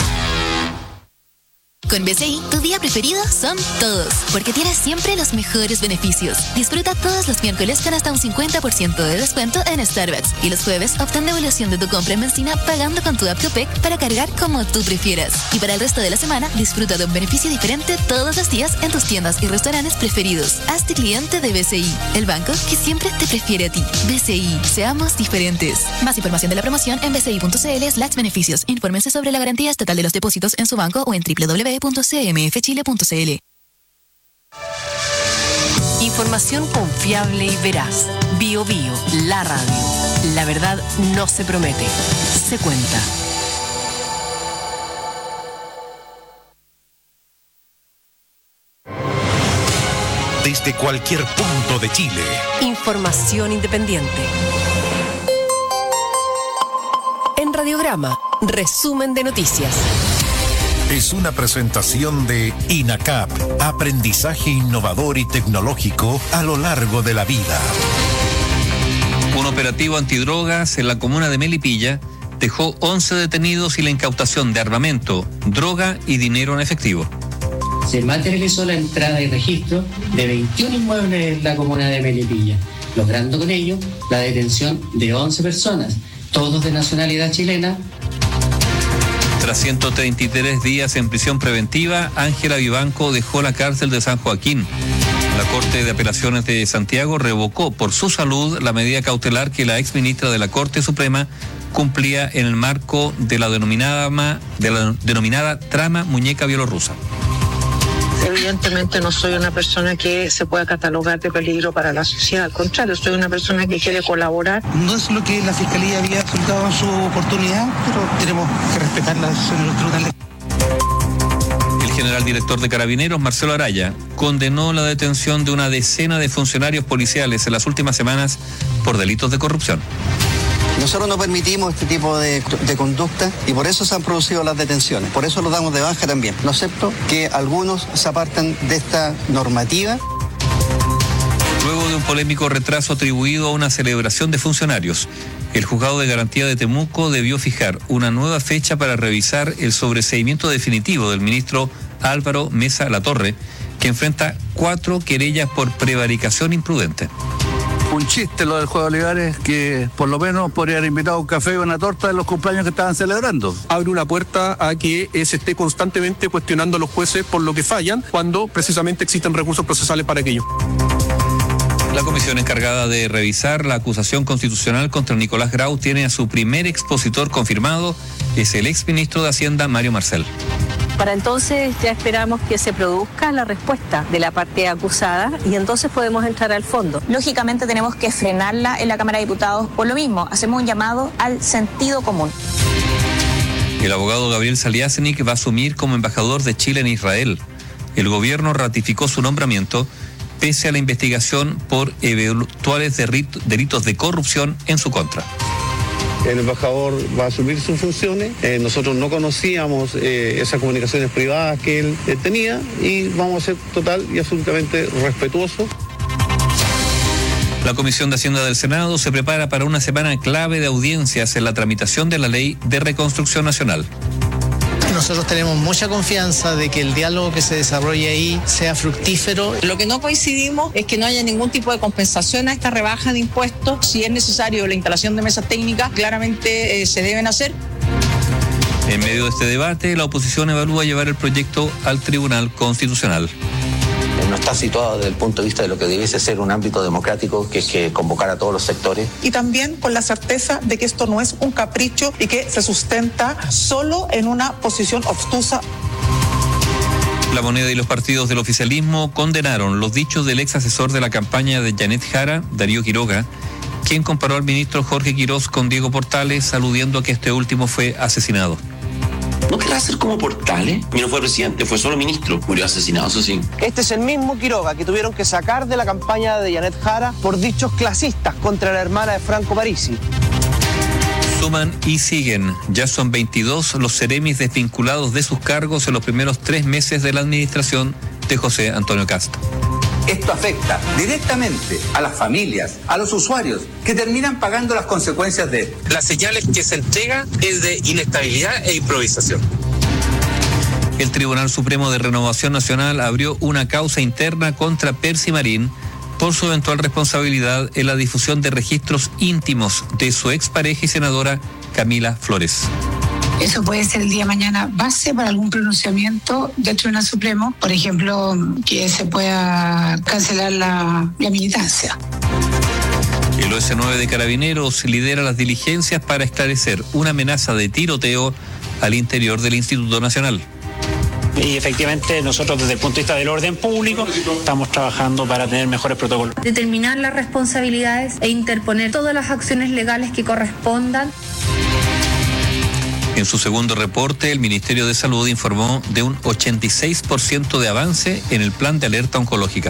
Con BCI, tu día preferido son todos, porque tienes siempre los mejores beneficios. Disfruta todos los miércoles con hasta un 50% de descuento en Starbucks y los jueves obtén devolución de tu compra en benzina pagando con tu app Copec para cargar como tú prefieras. Y para el resto de la semana, disfruta de un beneficio diferente todos los días en tus tiendas y restaurantes preferidos. Hazte cliente de BCI, el banco que siempre te prefiere a ti. BCI, seamos diferentes. Más información de la promoción en bci.cl/beneficios. Infórmense sobre la garantía estatal de los depósitos en su banco o en www.cmfchile.cl. Información confiable y veraz. Bio Bio, la radio. La verdad no se promete, se cuenta. Desde cualquier punto de Chile. Información independiente. En Radiograma, resumen de noticias. Es una presentación de INACAP, aprendizaje innovador y tecnológico a lo largo de la vida. Un operativo antidrogas en la comuna de Melipilla dejó 11 detenidos y la incautación de armamento, droga y dinero en efectivo. Se materializó la entrada y registro de 21 inmuebles en la comuna de Melipilla, logrando con ello la detención de 11 personas, todos de nacionalidad chilena. Tras 133 días en prisión preventiva, Ángela Vivanco dejó la cárcel de San Joaquín. La Corte de Apelaciones de Santiago revocó por su salud la medida cautelar que la exministra de la Corte Suprema cumplía en el marco de la denominada trama muñeca bielorrusa. Evidentemente no soy una persona que se pueda catalogar de peligro para la sociedad, al contrario, soy una persona que quiere colaborar. No es lo que la Fiscalía había solicitado en su oportunidad, pero tenemos que respetar las decisiones de los tribunales. El general director de Carabineros, Marcelo Araya, condenó la detención de una decena de funcionarios policiales en las últimas semanas por delitos de corrupción. Nosotros no permitimos este tipo de conducta y por eso se han producido las detenciones. Por eso lo damos de baja también. No acepto que algunos se aparten de esta normativa. Luego de un polémico retraso atribuido a una celebración de funcionarios, el Juzgado de Garantía de Temuco debió fijar una nueva fecha para revisar el sobreseimiento definitivo del ministro Álvaro Mesa Latorre, que enfrenta 4 querellas por prevaricación imprudente. Un chiste lo del juego de Olivares, que por lo menos podría haber invitado un café y una torta de los cumpleaños que estaban celebrando. Abre una puerta a que se esté constantemente cuestionando a los jueces por lo que fallan, cuando precisamente existen recursos procesales para aquello. La comisión encargada de revisar la acusación constitucional contra Nicolás Grau tiene a su primer expositor confirmado, es el exministro de Hacienda, Mario Marcel. Para entonces ya esperamos que se produzca la respuesta de la parte acusada y entonces podemos entrar al fondo. Lógicamente tenemos que frenarla en la Cámara de Diputados. Por lo mismo, hacemos un llamado al sentido común. El abogado Gabriel Saliasnik va a asumir como embajador de Chile en Israel. El gobierno ratificó su nombramiento pese a la investigación por eventuales delitos de corrupción en su contra. El embajador va a asumir sus funciones. Nosotros no conocíamos esas comunicaciones privadas que él tenía y vamos a ser total y absolutamente respetuosos. La Comisión de Hacienda del Senado se prepara para una semana clave de audiencias en la tramitación de la Ley de Reconstrucción Nacional. Nosotros tenemos mucha confianza de que el diálogo que se desarrolle ahí sea fructífero. Lo que no coincidimos es que no haya ningún tipo de compensación a esta rebaja de impuestos. Si es necesario la instalación de mesas técnicas, claramente se deben hacer. En medio de este debate, la oposición evalúa llevar el proyecto al Tribunal Constitucional. No está situado desde el punto de vista de lo que debiese ser un ámbito democrático, que es que convocar a todos los sectores. Y también con la certeza de que esto no es un capricho y que se sustenta solo en una posición obtusa. La Moneda y los partidos del oficialismo condenaron los dichos del ex asesor de la campaña de Janet Jara, Darío Quiroga, quien comparó al ministro Jorge Quirós con Diego Portales, aludiendo a que este último fue asesinado. ¿No querrá ser como Portales? Y no fue presidente, fue solo ministro. Murió asesinado, eso sí. Este es el mismo Quiroga que tuvieron que sacar de la campaña de Janet Jara por dichos clasistas contra la hermana de Franco Parisi. Suman y siguen. Ya son 22 los seremis desvinculados de sus cargos en los primeros 3 meses de la administración de José Antonio Cast. Esto afecta directamente a las familias, a los usuarios, que terminan pagando las consecuencias de esto. Las señales que se entrega es de inestabilidad e improvisación. El Tribunal Supremo de Renovación Nacional abrió una causa interna contra Percy Marín por su eventual responsabilidad en la difusión de registros íntimos de su expareja y senadora Camila Flores. Eso puede ser el día de mañana base para algún pronunciamiento del Tribunal Supremo, por ejemplo, que se pueda cancelar la militancia. El OS9 de Carabineros lidera las diligencias para esclarecer una amenaza de tiroteo al interior del Instituto Nacional. Y efectivamente nosotros desde el punto de vista del orden público estamos trabajando para tener mejores protocolos. Determinar las responsabilidades e interponer todas las acciones legales que correspondan. En su segundo reporte, el Ministerio de Salud informó de un 86% de avance en el plan de alerta oncológica.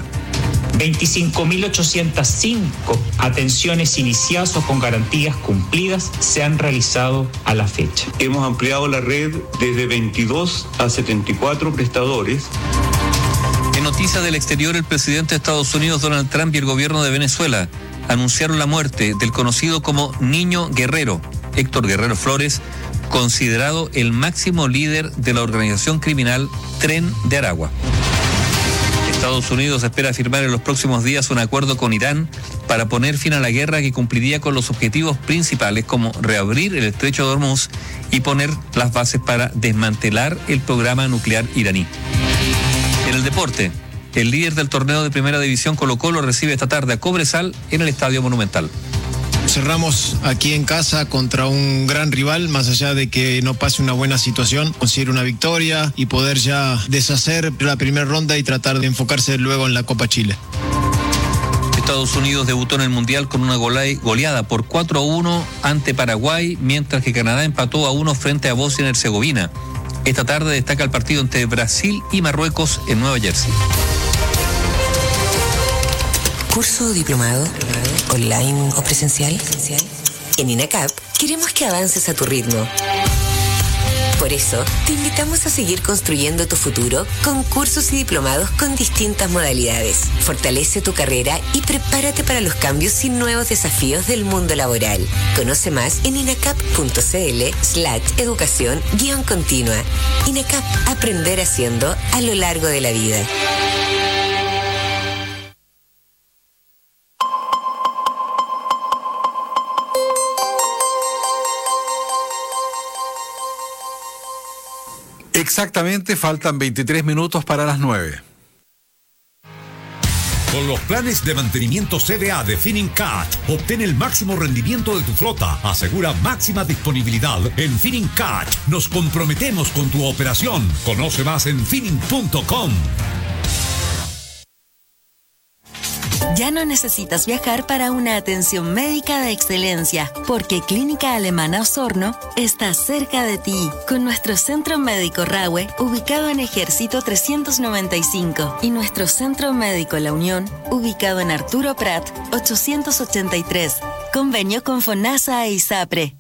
25.805 atenciones iniciadas o con garantías cumplidas se han realizado a la fecha. Hemos ampliado la red desde 22 a 74 prestadores. En noticias del exterior, el presidente de Estados Unidos, Donald Trump, y el gobierno de Venezuela anunciaron la muerte del conocido como Niño Guerrero, Héctor Guerrero Flores, considerado el máximo líder de la organización criminal Tren de Aragua. Estados Unidos espera firmar en los próximos días un acuerdo con Irán para poner fin a la guerra que cumpliría con los objetivos principales como reabrir el estrecho de Hormuz y poner las bases para desmantelar el programa nuclear iraní. En el deporte, el líder del torneo de Primera División Colo-Colo recibe esta tarde a Cobresal en el Estadio Monumental. Cerramos aquí en casa contra un gran rival, más allá de que no pase una buena situación, conseguir una victoria y poder ya deshacer la primera ronda y tratar de enfocarse luego en la Copa Chile. Estados Unidos debutó en el Mundial con una goleada por 4-1 ante Paraguay, mientras que Canadá empató a 1 frente a Bosnia y Herzegovina. Esta tarde destaca el partido entre Brasil y Marruecos en Nueva Jersey. ¿Curso o diplomado? ¿Online o presencial? En INACAP queremos que avances a tu ritmo. Por eso, te invitamos a seguir construyendo tu futuro con cursos y diplomados con distintas modalidades. Fortalece tu carrera y prepárate para los cambios y nuevos desafíos del mundo laboral. Conoce más en inacap.cl/educación-continua. INACAP, aprender haciendo a lo largo de la vida. Exactamente, faltan 23 minutos para las 9. Con los planes de mantenimiento CDA de Finincat, obtén el máximo rendimiento de tu flota. Asegura máxima disponibilidad. En Finincat nos comprometemos con tu operación. Conoce más en Finin.com. Ya no necesitas viajar para una atención médica de excelencia, porque Clínica Alemana Osorno está cerca de ti, con nuestro Centro Médico Rahue, ubicado en Ejército 395, y nuestro Centro Médico La Unión, ubicado en Arturo Prat 883. Convenio con FONASA e ISAPRE.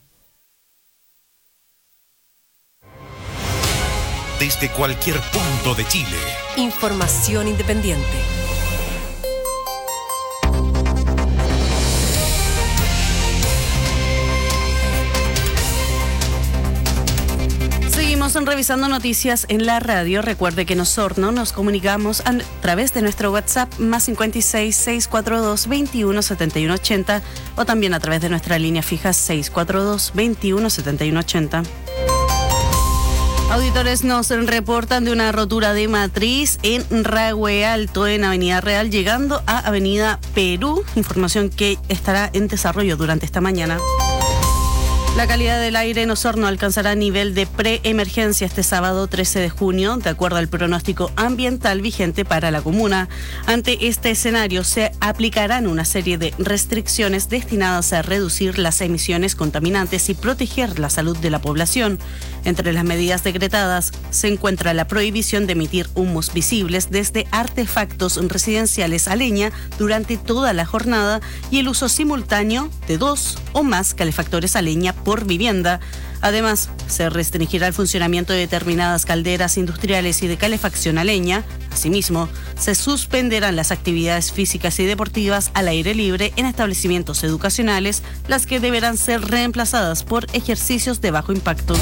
Desde cualquier punto de Chile. Información independiente. Seguimos revisando noticias en la radio. Recuerde que en Osorno nos comunicamos a través de nuestro WhatsApp +56 642 21 71 80 o también a través de nuestra línea fija 642 21 71 80. Auditores nos reportan de una rotura de matriz en Rahue Alto, en Avenida Real, llegando a Avenida Perú. Información que estará en desarrollo durante esta mañana. La calidad del aire en Osorno alcanzará nivel de preemergencia este sábado 13 de junio, de acuerdo al pronóstico ambiental vigente para la comuna. Ante este escenario se aplicarán una serie de restricciones destinadas a reducir las emisiones contaminantes y proteger la salud de la población. Entre las medidas decretadas se encuentra la prohibición de emitir humos visibles desde artefactos residenciales a leña durante toda la jornada y el uso simultáneo de 2 o más calefactores a leña por vivienda. Además, se restringirá el funcionamiento de determinadas calderas industriales y de calefacción a leña. Asimismo, se suspenderán las actividades físicas y deportivas al aire libre en establecimientos educacionales, las que deberán ser reemplazadas por ejercicios de bajo impacto.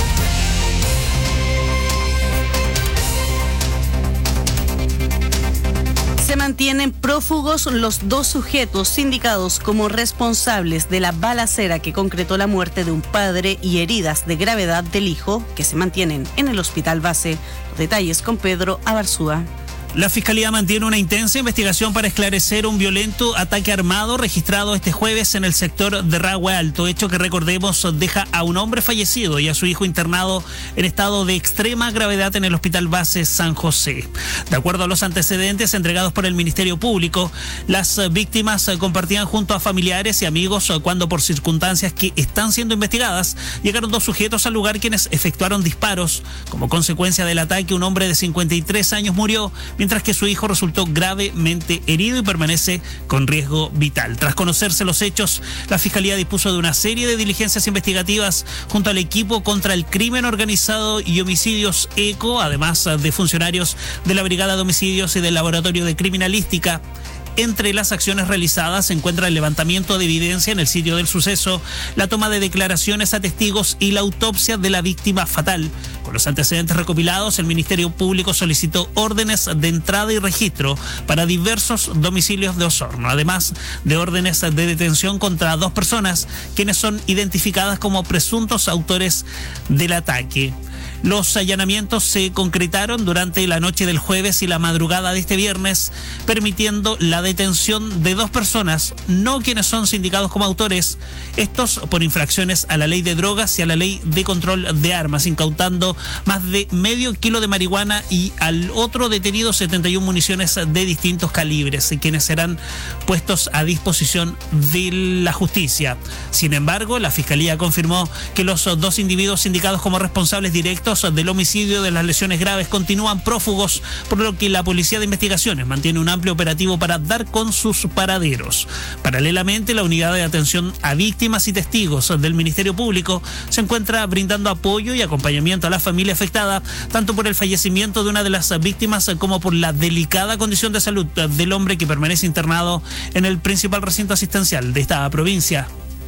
Se mantienen prófugos los 2 sujetos indicados como responsables de la balacera que concretó la muerte de un padre y heridas de gravedad del hijo, que se mantienen en el hospital base. Los detalles con Pedro Abarzúa. La Fiscalía mantiene una intensa investigación para esclarecer un violento ataque armado registrado este jueves en el sector de Rahue Alto, hecho que, recordemos, deja a un hombre fallecido y a su hijo internado en estado de extrema gravedad en el Hospital Base San José. De acuerdo a los antecedentes entregados por el Ministerio Público, las víctimas compartían junto a familiares y amigos cuando, por circunstancias que están siendo investigadas, llegaron 2 sujetos al lugar quienes efectuaron disparos. Como consecuencia del ataque, un hombre de 53 años murió, mientras que su hijo resultó gravemente herido y permanece con riesgo vital. Tras conocerse los hechos, la Fiscalía dispuso de una serie de diligencias investigativas junto al equipo contra el crimen organizado y homicidios ECO, además de funcionarios de la Brigada de Homicidios y del Laboratorio de Criminalística. Entre las acciones realizadas se encuentra el levantamiento de evidencia en el sitio del suceso, la toma de declaraciones a testigos y la autopsia de la víctima fatal. Con los antecedentes recopilados, el Ministerio Público solicitó órdenes de entrada y registro para diversos domicilios de Osorno, además de órdenes de detención contra 2 personas, quienes son identificadas como presuntos autores del ataque. Los allanamientos se concretaron durante la noche del jueves y la madrugada de este viernes, permitiendo la detención de 2 personas, no quienes son sindicados como autores, estos por infracciones a la ley de drogas y a la ley de control de armas, incautando más de medio kilo de marihuana y al otro detenido 71 municiones de distintos calibres, quienes serán puestos a disposición de la justicia. Sin embargo, la Fiscalía confirmó que los 2 individuos indicados como responsables directos del homicidio de las lesiones graves continúan prófugos, por lo que la Policía de Investigaciones mantiene un amplio operativo para dar con sus paraderos. Paralelamente, la Unidad de Atención a Víctimas y Testigos del Ministerio Público se encuentra brindando apoyo y acompañamiento a la familia afectada, tanto por el fallecimiento de una de las víctimas como por la delicada condición de salud del hombre que permanece internado en el principal recinto asistencial de esta provincia.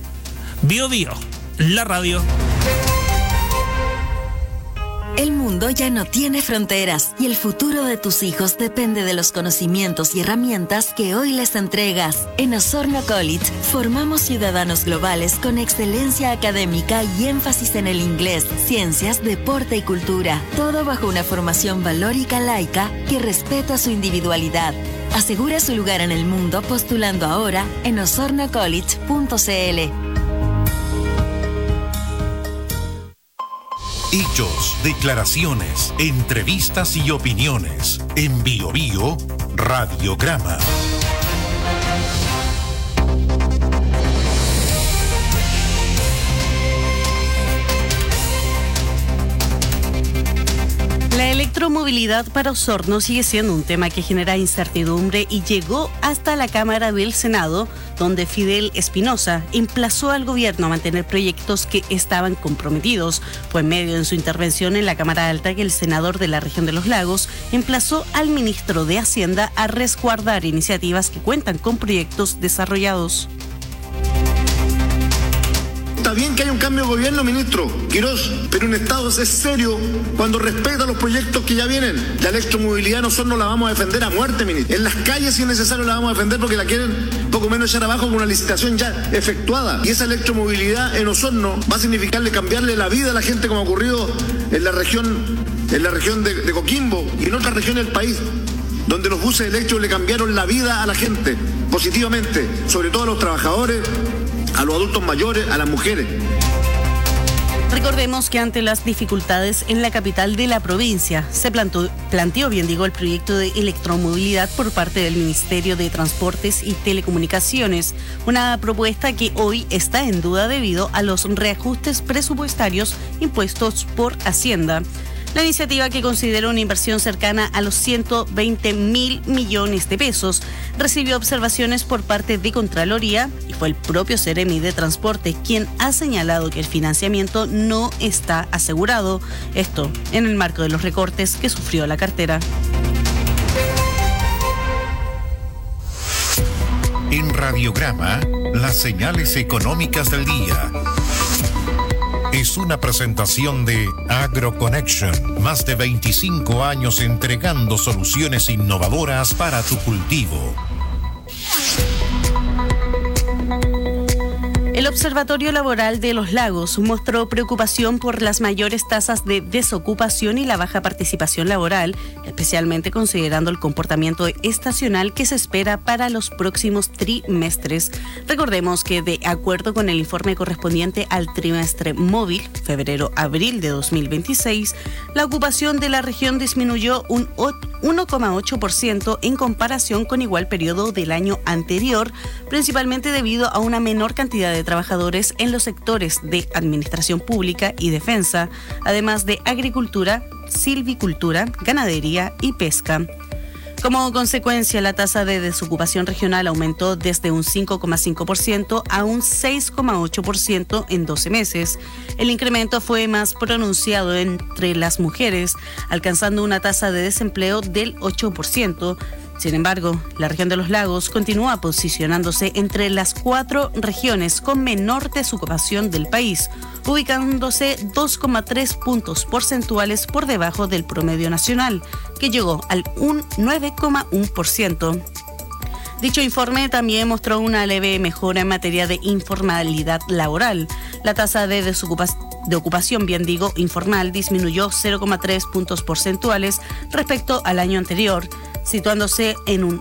Bio Bio, la radio. El mundo ya no tiene fronteras y el futuro de tus hijos depende de los conocimientos y herramientas que hoy les entregas. En Osorno College formamos ciudadanos globales con excelencia académica y énfasis en el inglés, ciencias, deporte y cultura. Todo bajo una formación valórica laica que respeta su individualidad. Asegura su lugar en el mundo postulando ahora en osornocollege.cl. Hechos, declaraciones, entrevistas y opiniones. En Bio Bio, Radiograma. La electromovilidad para Osorno sigue siendo un tema que genera incertidumbre y llegó hasta la Cámara del Senado, donde Fidel Espinosa emplazó al gobierno a mantener proyectos que estaban comprometidos. Fue en medio de su intervención en la Cámara Alta que el senador de la región de los Lagos emplazó al ministro de Hacienda a resguardar iniciativas que cuentan con proyectos desarrollados. Está bien que haya un cambio de gobierno, ministro Quirós, pero un Estado es serio cuando respeta los proyectos que ya vienen. La electromovilidad nosotros no la vamos a defender a muerte, ministro. En las calles, si es necesario, la vamos a defender porque la quieren poco menos echar abajo con una licitación ya efectuada. Y esa electromovilidad en Osorno va a significarle cambiarle la vida a la gente, como ha ocurrido en la región de Coquimbo y en otras regiones del país, donde los buses eléctricos le cambiaron la vida a la gente positivamente, sobre todo a los trabajadores, a los adultos mayores, a las mujeres. Recordemos que ante las dificultades en la capital de la provincia, se planteó el proyecto de electromovilidad por parte del Ministerio de Transportes y Telecomunicaciones, una propuesta que hoy está en duda debido a los reajustes presupuestarios impuestos por Hacienda. La iniciativa, que considera una inversión cercana a los 120.000 millones de pesos, recibió observaciones por parte de Contraloría y fue el propio Seremi de Transporte quien ha señalado que el financiamiento no está asegurado. Esto en el marco de los recortes que sufrió la cartera. En Radiograma, las señales económicas del día. Es una presentación de AgroConnection, más de 25 años entregando soluciones innovadoras para tu cultivo. El Observatorio Laboral de los Lagos mostró preocupación por las mayores tasas de desocupación y la baja participación laboral, especialmente considerando el comportamiento estacional que se espera para los próximos trimestres. Recordemos que, de acuerdo con el informe correspondiente al trimestre móvil, febrero-abril de 2026, la ocupación de la región disminuyó un 1,8% en comparación con igual periodo del año anterior, principalmente debido a una menor cantidad de trabajadores en los sectores de administración pública y defensa, además de agricultura, silvicultura, ganadería y pesca. Como consecuencia, la tasa de desocupación regional aumentó desde un 5,5% a un 6,8% en 12 meses. El incremento fue más pronunciado entre las mujeres, alcanzando una tasa de desempleo del 8%. Sin embargo, la región de los lagos continúa posicionándose entre las 4 regiones con menor desocupación del país, ubicándose 2,3 puntos porcentuales por debajo del promedio nacional, que llegó al 9,1%. Dicho informe también mostró una leve mejora en materia de informalidad laboral. La tasa de ocupación informal disminuyó 0,3 puntos porcentuales respecto al año anterior, situándose en un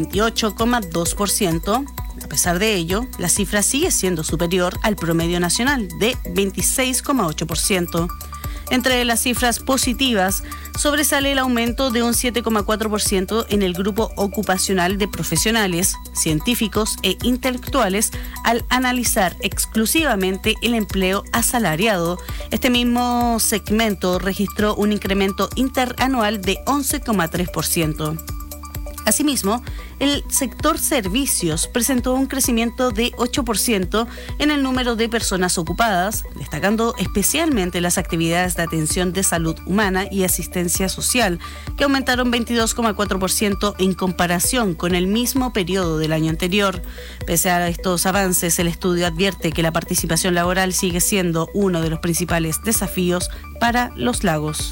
28,2%. A pesar de ello, la cifra sigue siendo superior al promedio nacional de 26,8%. Entre las cifras positivas, sobresale el aumento de un 7,4% en el grupo ocupacional de profesionales, científicos e intelectuales al analizar exclusivamente el empleo asalariado. Este mismo segmento registró un incremento interanual de 11,3%. Asimismo, el sector servicios presentó un crecimiento de 8% en el número de personas ocupadas, destacando especialmente las actividades de atención de salud humana y asistencia social, que aumentaron 22,4% en comparación con el mismo periodo del año anterior. Pese a estos avances, el estudio advierte que la participación laboral sigue siendo uno de los principales desafíos para los lagos.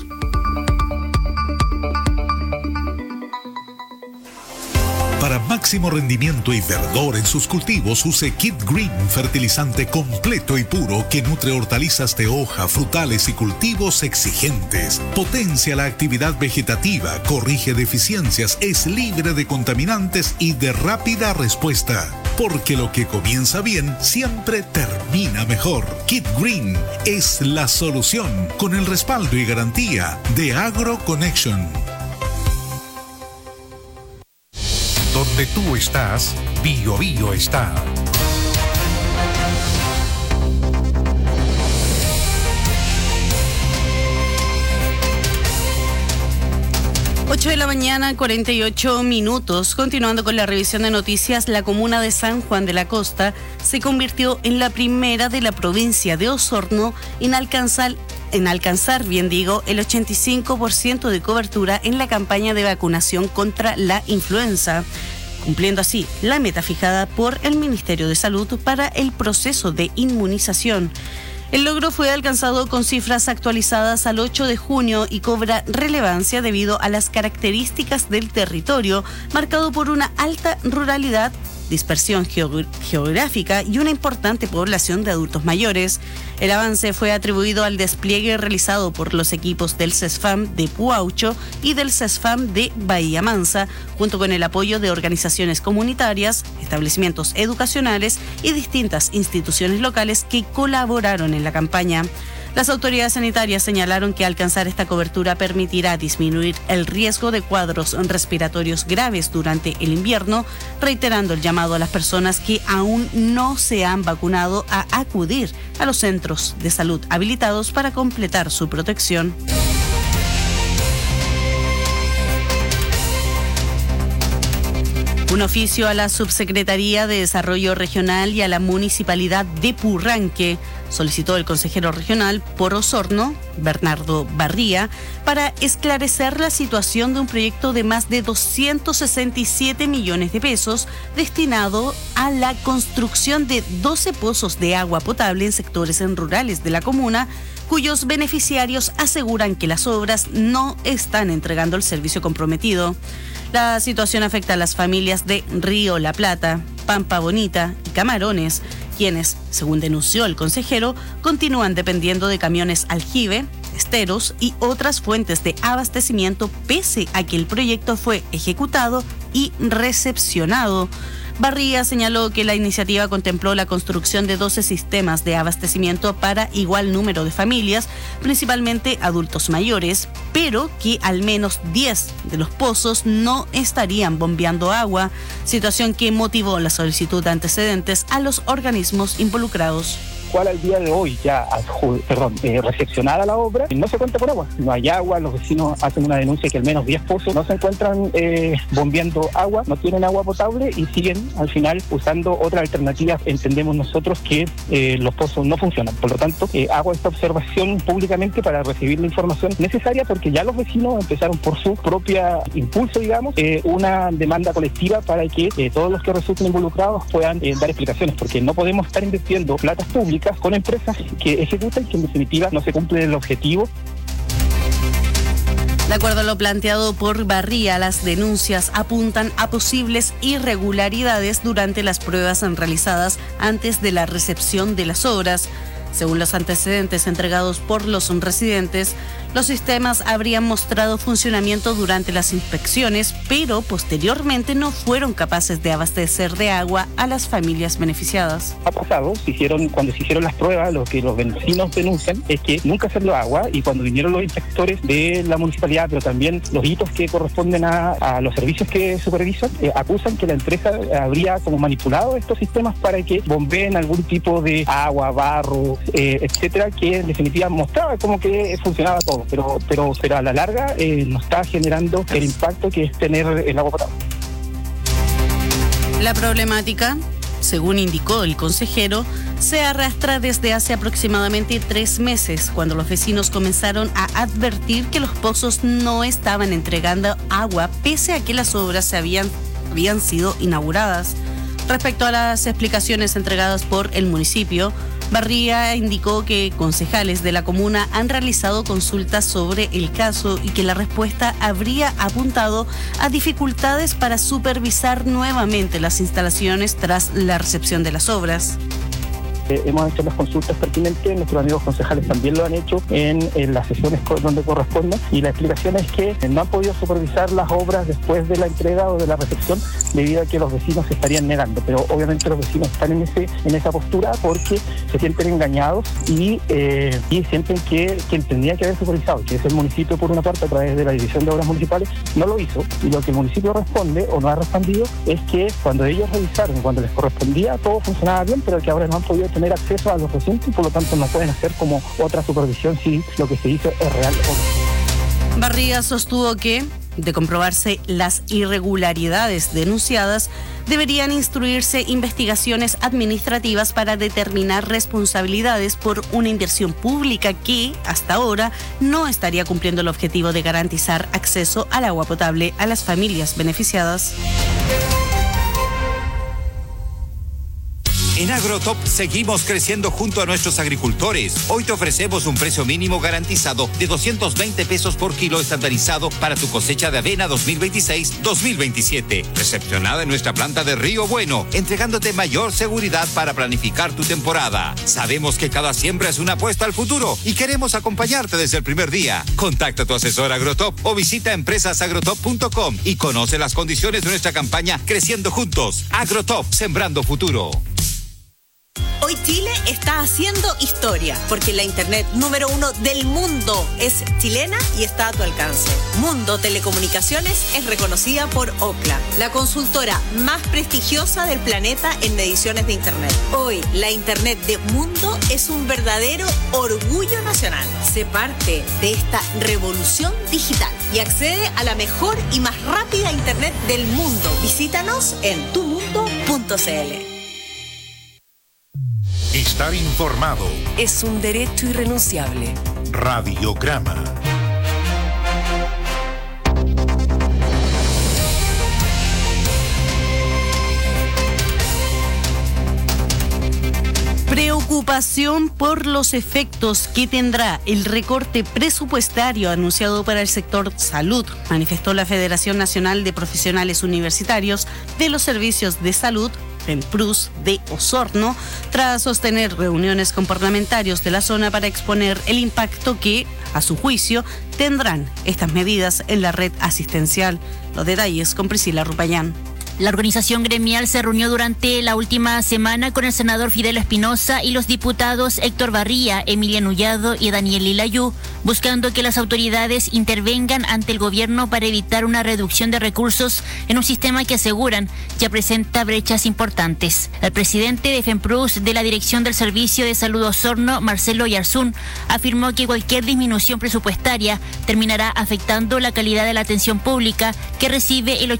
Para máximo rendimiento y verdor en sus cultivos, use Kit Green, fertilizante completo y puro que nutre hortalizas de hoja, frutales y cultivos exigentes. Potencia la actividad vegetativa, corrige deficiencias, es libre de contaminantes y de rápida respuesta. Porque lo que comienza bien siempre termina mejor. Kit Green es la solución, con el respaldo y garantía de AgroConnection. Donde tú estás, Bio Bio está. Ocho de la mañana, 48 minutos. Continuando con la revisión de noticias, la comuna de San Juan de la Costa se convirtió en la primera de la provincia de Osorno en alcanzar el 85% de cobertura en la campaña de vacunación contra la influenza, cumpliendo así la meta fijada por el Ministerio de Salud para el proceso de inmunización. El logro fue alcanzado con cifras actualizadas al 8 de junio y cobra relevancia debido a las características del territorio, marcado por una alta ruralidad, dispersión geográfica y una importante población de adultos mayores. El avance fue atribuido al despliegue realizado por los equipos del CESFAM de Puaucho y del CESFAM de Bahía Mansa, junto con el apoyo de organizaciones comunitarias, establecimientos educacionales y distintas instituciones locales que colaboraron en la campaña. Las autoridades sanitarias señalaron que alcanzar esta cobertura permitirá disminuir el riesgo de cuadros respiratorios graves durante el invierno, reiterando el llamado a las personas que aún no se han vacunado a acudir a los centros de salud habilitados para completar su protección. Un oficio a la Subsecretaría de Desarrollo Regional y a la Municipalidad de Purranque solicitó el consejero regional por Osorno, Bernardo Barría, para esclarecer la situación de un proyecto de más de 267 millones de pesos destinado a la construcción de 12 pozos de agua potable en sectores rurales de la comuna, cuyos beneficiarios aseguran que las obras no están entregando el servicio comprometido. La situación afecta a las familias de Río La Plata, Pampa Bonita y Camarones, quienes, según denunció el consejero, continúan dependiendo de camiones aljibe, esteros y otras fuentes de abastecimiento pese a que el proyecto fue ejecutado y recepcionado. Barría señaló que la iniciativa contempló la construcción de 12 sistemas de abastecimiento para igual número de familias, principalmente adultos mayores, pero que al menos 10 de los pozos no estarían bombeando agua, situación que motivó la solicitud de antecedentes a los organismos involucrados. Cual al día de hoy ya recepcionada la obra, no se cuenta por agua, no hay agua, los vecinos hacen una denuncia que al menos 10 pozos no se encuentran bombeando agua, no tienen agua potable y siguen al final usando otras alternativas. Entendemos nosotros que los pozos no funcionan, por lo tanto hago esta observación públicamente para recibir la información necesaria, porque ya los vecinos empezaron por su propia impulso, digamos, una demanda colectiva para que todos los que resulten involucrados puedan dar explicaciones, porque no podemos estar invirtiendo platas públicas con empresas que ejecutan y que en definitiva no se cumple el objetivo. De acuerdo a lo planteado por Barría, las denuncias apuntan a posibles irregularidades durante las pruebas realizadas antes de la recepción de las obras. Según los antecedentes entregados por los residentes, los sistemas habrían mostrado funcionamiento durante las inspecciones, pero posteriormente no fueron capaces de abastecer de agua a las familias beneficiadas. Ha pasado, cuando se hicieron las pruebas, lo que los vecinos denuncian es que nunca salió agua, y cuando vinieron los inspectores de la municipalidad, pero también los hitos que corresponden a los servicios que supervisan, acusan que la empresa habría como manipulado estos sistemas para que bombeen algún tipo de agua, barro, etcétera, que en definitiva mostraba como que funcionaba todo, pero a la larga no está generando el impacto que es tener el agua potable. La problemática, según indicó el consejero, se arrastra desde hace aproximadamente 3 meses, cuando los vecinos comenzaron a advertir que los pozos no estaban entregando agua pese a que las obras habían sido inauguradas. Respecto a las explicaciones entregadas por el municipio, Barría indicó que concejales de la comuna han realizado consultas sobre el caso y que la respuesta habría apuntado a dificultades para supervisar nuevamente las instalaciones tras la recepción de las obras. Hemos hecho las consultas pertinentes, nuestros amigos concejales también lo han hecho en las sesiones donde corresponde, y la explicación es que no han podido supervisar las obras después de la entrega o de la recepción debido a que los vecinos se estarían negando, pero obviamente los vecinos están en esa postura porque se sienten engañados y sienten que quien tendría que haber supervisado, que es el municipio por una parte a través de la División de Obras Municipales, no lo hizo, y lo que el municipio responde o no ha respondido es que cuando ellos revisaron, cuando les correspondía, todo funcionaba bien, pero que ahora no han podido tener acceso a los recintos y por lo tanto no pueden hacer como otra supervisión si lo que se hizo es real o no. Barría sostuvo que, de comprobarse las irregularidades denunciadas, deberían instruirse investigaciones administrativas para determinar responsabilidades por una inversión pública que, hasta ahora, no estaría cumpliendo el objetivo de garantizar acceso al agua potable a las familias beneficiadas. En Agrotop seguimos creciendo junto a nuestros agricultores. Hoy te ofrecemos un precio mínimo garantizado de 220 pesos por kilo estandarizado para tu cosecha de avena 2026-2027. Recepcionada en nuestra planta de Río Bueno, entregándote mayor seguridad para planificar tu temporada. Sabemos que cada siembra es una apuesta al futuro y queremos acompañarte desde el primer día. Contacta a tu asesor Agrotop o visita empresasagrotop.com y conoce las condiciones de nuestra campaña Creciendo Juntos. Agrotop, sembrando futuro. Hoy Chile está haciendo historia, porque la internet número 1 del mundo es chilena y está a tu alcance. Mundo Telecomunicaciones es reconocida por Ookla, la consultora más prestigiosa del planeta en mediciones de internet. Hoy, la internet de Mundo es un verdadero orgullo nacional. Sé parte de esta revolución digital y accede a la mejor y más rápida internet del mundo. Visítanos en tumundo.cl. Estar informado es un derecho irrenunciable. Radiograma. Preocupación por los efectos que tendrá el recorte presupuestario anunciado para el sector salud, manifestó la Federación Nacional de Profesionales Universitarios de los Servicios de Salud, FENPRUS, de Osorno, tras sostener reuniones con parlamentarios de la zona para exponer el impacto que, a su juicio, tendrán estas medidas en la red asistencial. Los detalles con Priscila Rupayán. La organización gremial se reunió durante la última semana con el senador Fidel Espinosa y los diputados Héctor Barría, Emiliano Ullado y Daniel Lilayú, buscando que las autoridades intervengan ante el gobierno para evitar una reducción de recursos en un sistema que aseguran ya presenta brechas importantes. El presidente de FENPRUS de la Dirección del Servicio de Salud Osorno, Marcelo Yarzún, afirmó que cualquier disminución presupuestaria terminará afectando la calidad de la atención pública que recibe el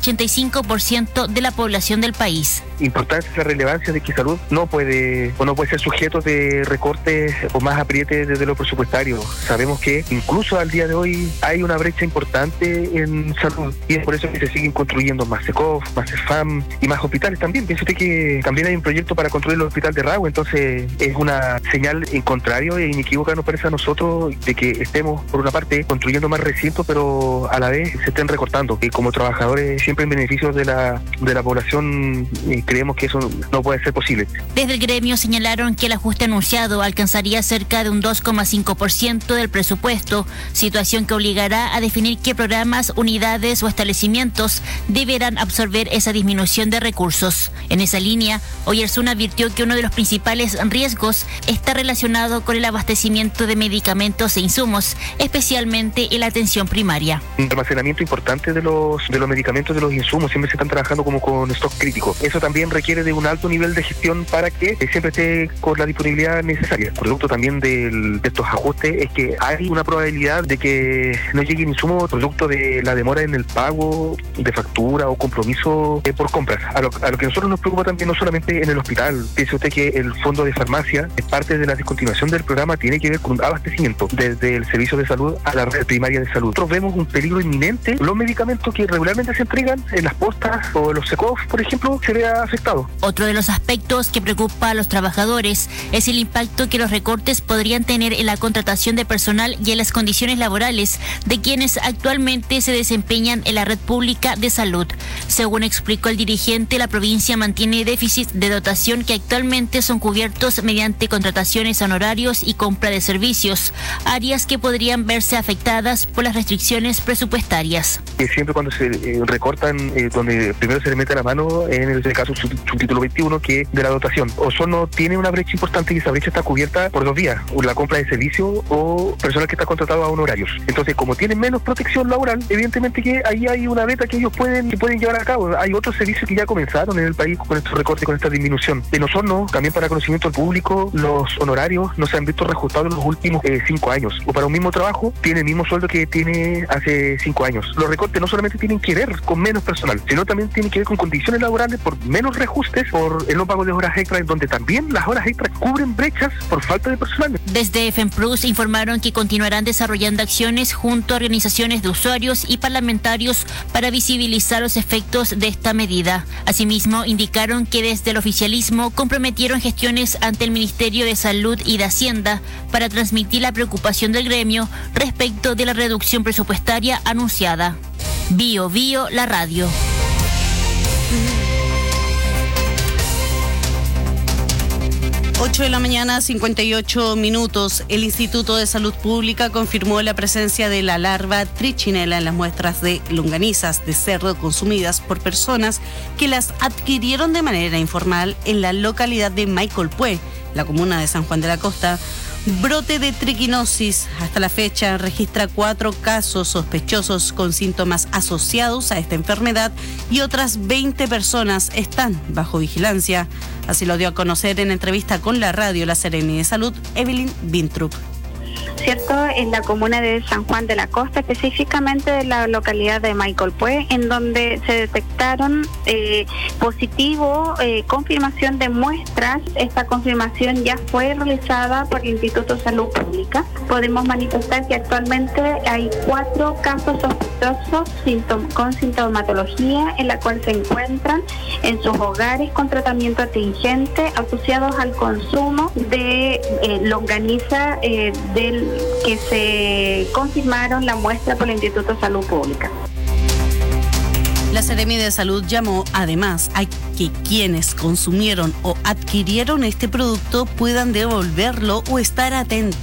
85% de la población del país. Importante la relevancia de que salud no puede ser sujeto de recortes o más apriete desde lo presupuestario. Sabemos que incluso al día de hoy hay una brecha importante en salud y es por eso que se siguen construyendo más CECOF, más CEFAM y más hospitales también. Piensa usted que también hay un proyecto para construir el hospital de Rahue, entonces es una señal en contrario e inequívoca nos parece a nosotros de que estemos por una parte construyendo más recintos pero a la vez se estén recortando y como trabajadores siempre en beneficio de la población creemos que eso no puede ser posible. Desde el gremio señalaron que el ajuste anunciado alcanzaría cerca de un 2,5% del presupuesto, situación que obligará a definir qué programas, unidades o establecimientos deberán absorber esa disminución de recursos. En esa línea, Oyarzún advirtió que uno de los principales riesgos está relacionado con el abastecimiento de medicamentos e insumos, especialmente en la atención primaria. Un almacenamiento importante de los medicamentos, de los insumos, siempre se están trabajando como con stock crítico. Eso también requiere de un alto nivel de gestión para que siempre esté con la disponibilidad necesaria. Producto también de estos ajustes es que hay una probabilidad de que no lleguen insumos producto de la demora en el pago de factura o compromiso por compras. A lo que a nosotros nos preocupa también no solamente en el hospital. Piense usted que el fondo de farmacia, es parte de la descontinuación del programa, tiene que ver con un abastecimiento desde el servicio de salud a la red primaria de salud. Nosotros vemos un peligro inminente. Los medicamentos que regularmente se entregan en las postas o los CECOF, por ejemplo, se vea afectado. Otro de los aspectos que preocupa a los trabajadores es el impacto que los recortes podrían tener en la contratación de personal y en las condiciones laborales de quienes actualmente se desempeñan en la red pública de salud. Según explicó el dirigente, la provincia mantiene déficit de dotación que actualmente son cubiertos mediante contrataciones a honorarios y compra de servicios, áreas que podrían verse afectadas por las restricciones presupuestarias. Siempre cuando se recortan, donde primero se le mete la mano, en el caso subtítulo 21, que es de la dotación. Osorno tiene una brecha importante y esa brecha está cubierta por dos vías, la compra de servicios o personal que está contratado a honorarios. Entonces, como tienen menos protección laboral, evidentemente que ahí hay una beta que ellos pueden llevar a cabo. Hay otros servicios que ya comenzaron en el país con estos recortes, con esta disminución. En Osorno, también para conocimiento del público, los honorarios no se han visto reajustados en los últimos 5 años. O para un mismo trabajo, tiene el mismo sueldo que tiene hace 5 años. Los recortes no solamente tienen que ver con menos personal, sino también tienen que ver con condiciones laborales por menos reajustes, por el no pago de horas extras, donde también las horas extras cubren brechas por falta de personal. Desde FENPRUS informaron que continuarán desarrollando acciones junto a organizaciones de usuarios y parlamentarios para visibilizar los efectos de esta medida. Asimismo, indicaron que desde el oficialismo comprometieron gestiones ante el Ministerio de Salud y de Hacienda para transmitir la preocupación del gremio respecto de la reducción presupuestaria anunciada. Bio Bio, la radio. 8 de la mañana, 58 minutos. El Instituto de Salud Pública confirmó la presencia de la larva trichinela en las muestras de longanizas de cerdo consumidas por personas que las adquirieron de manera informal en la localidad de Maicolpué, La comuna de San Juan de la Costa, brote de triquinosis. Hasta la fecha registra 4 casos sospechosos con síntomas asociados a esta enfermedad y otras 20 personas están bajo vigilancia. Así lo dio a conocer en entrevista con la radio la Seremi de Salud, Evelyn Bintrup. ¿Cierto? En la comuna de San Juan de la Costa, específicamente de la localidad de Maicolpué, en donde se detectaron positivo, confirmación de muestras. Esta confirmación ya fue realizada por el Instituto de Salud Pública. Podemos manifestar que actualmente hay 4 casos sospechosos con sintomatología en la cual se encuentran en sus hogares con tratamiento atingente asociados al consumo de longaniza del que se confirmaron la muestra por el Instituto de Salud Pública. La Seremi de Salud llamó además a que quienes consumieron o adquirieron este producto puedan devolverlo o estar atentos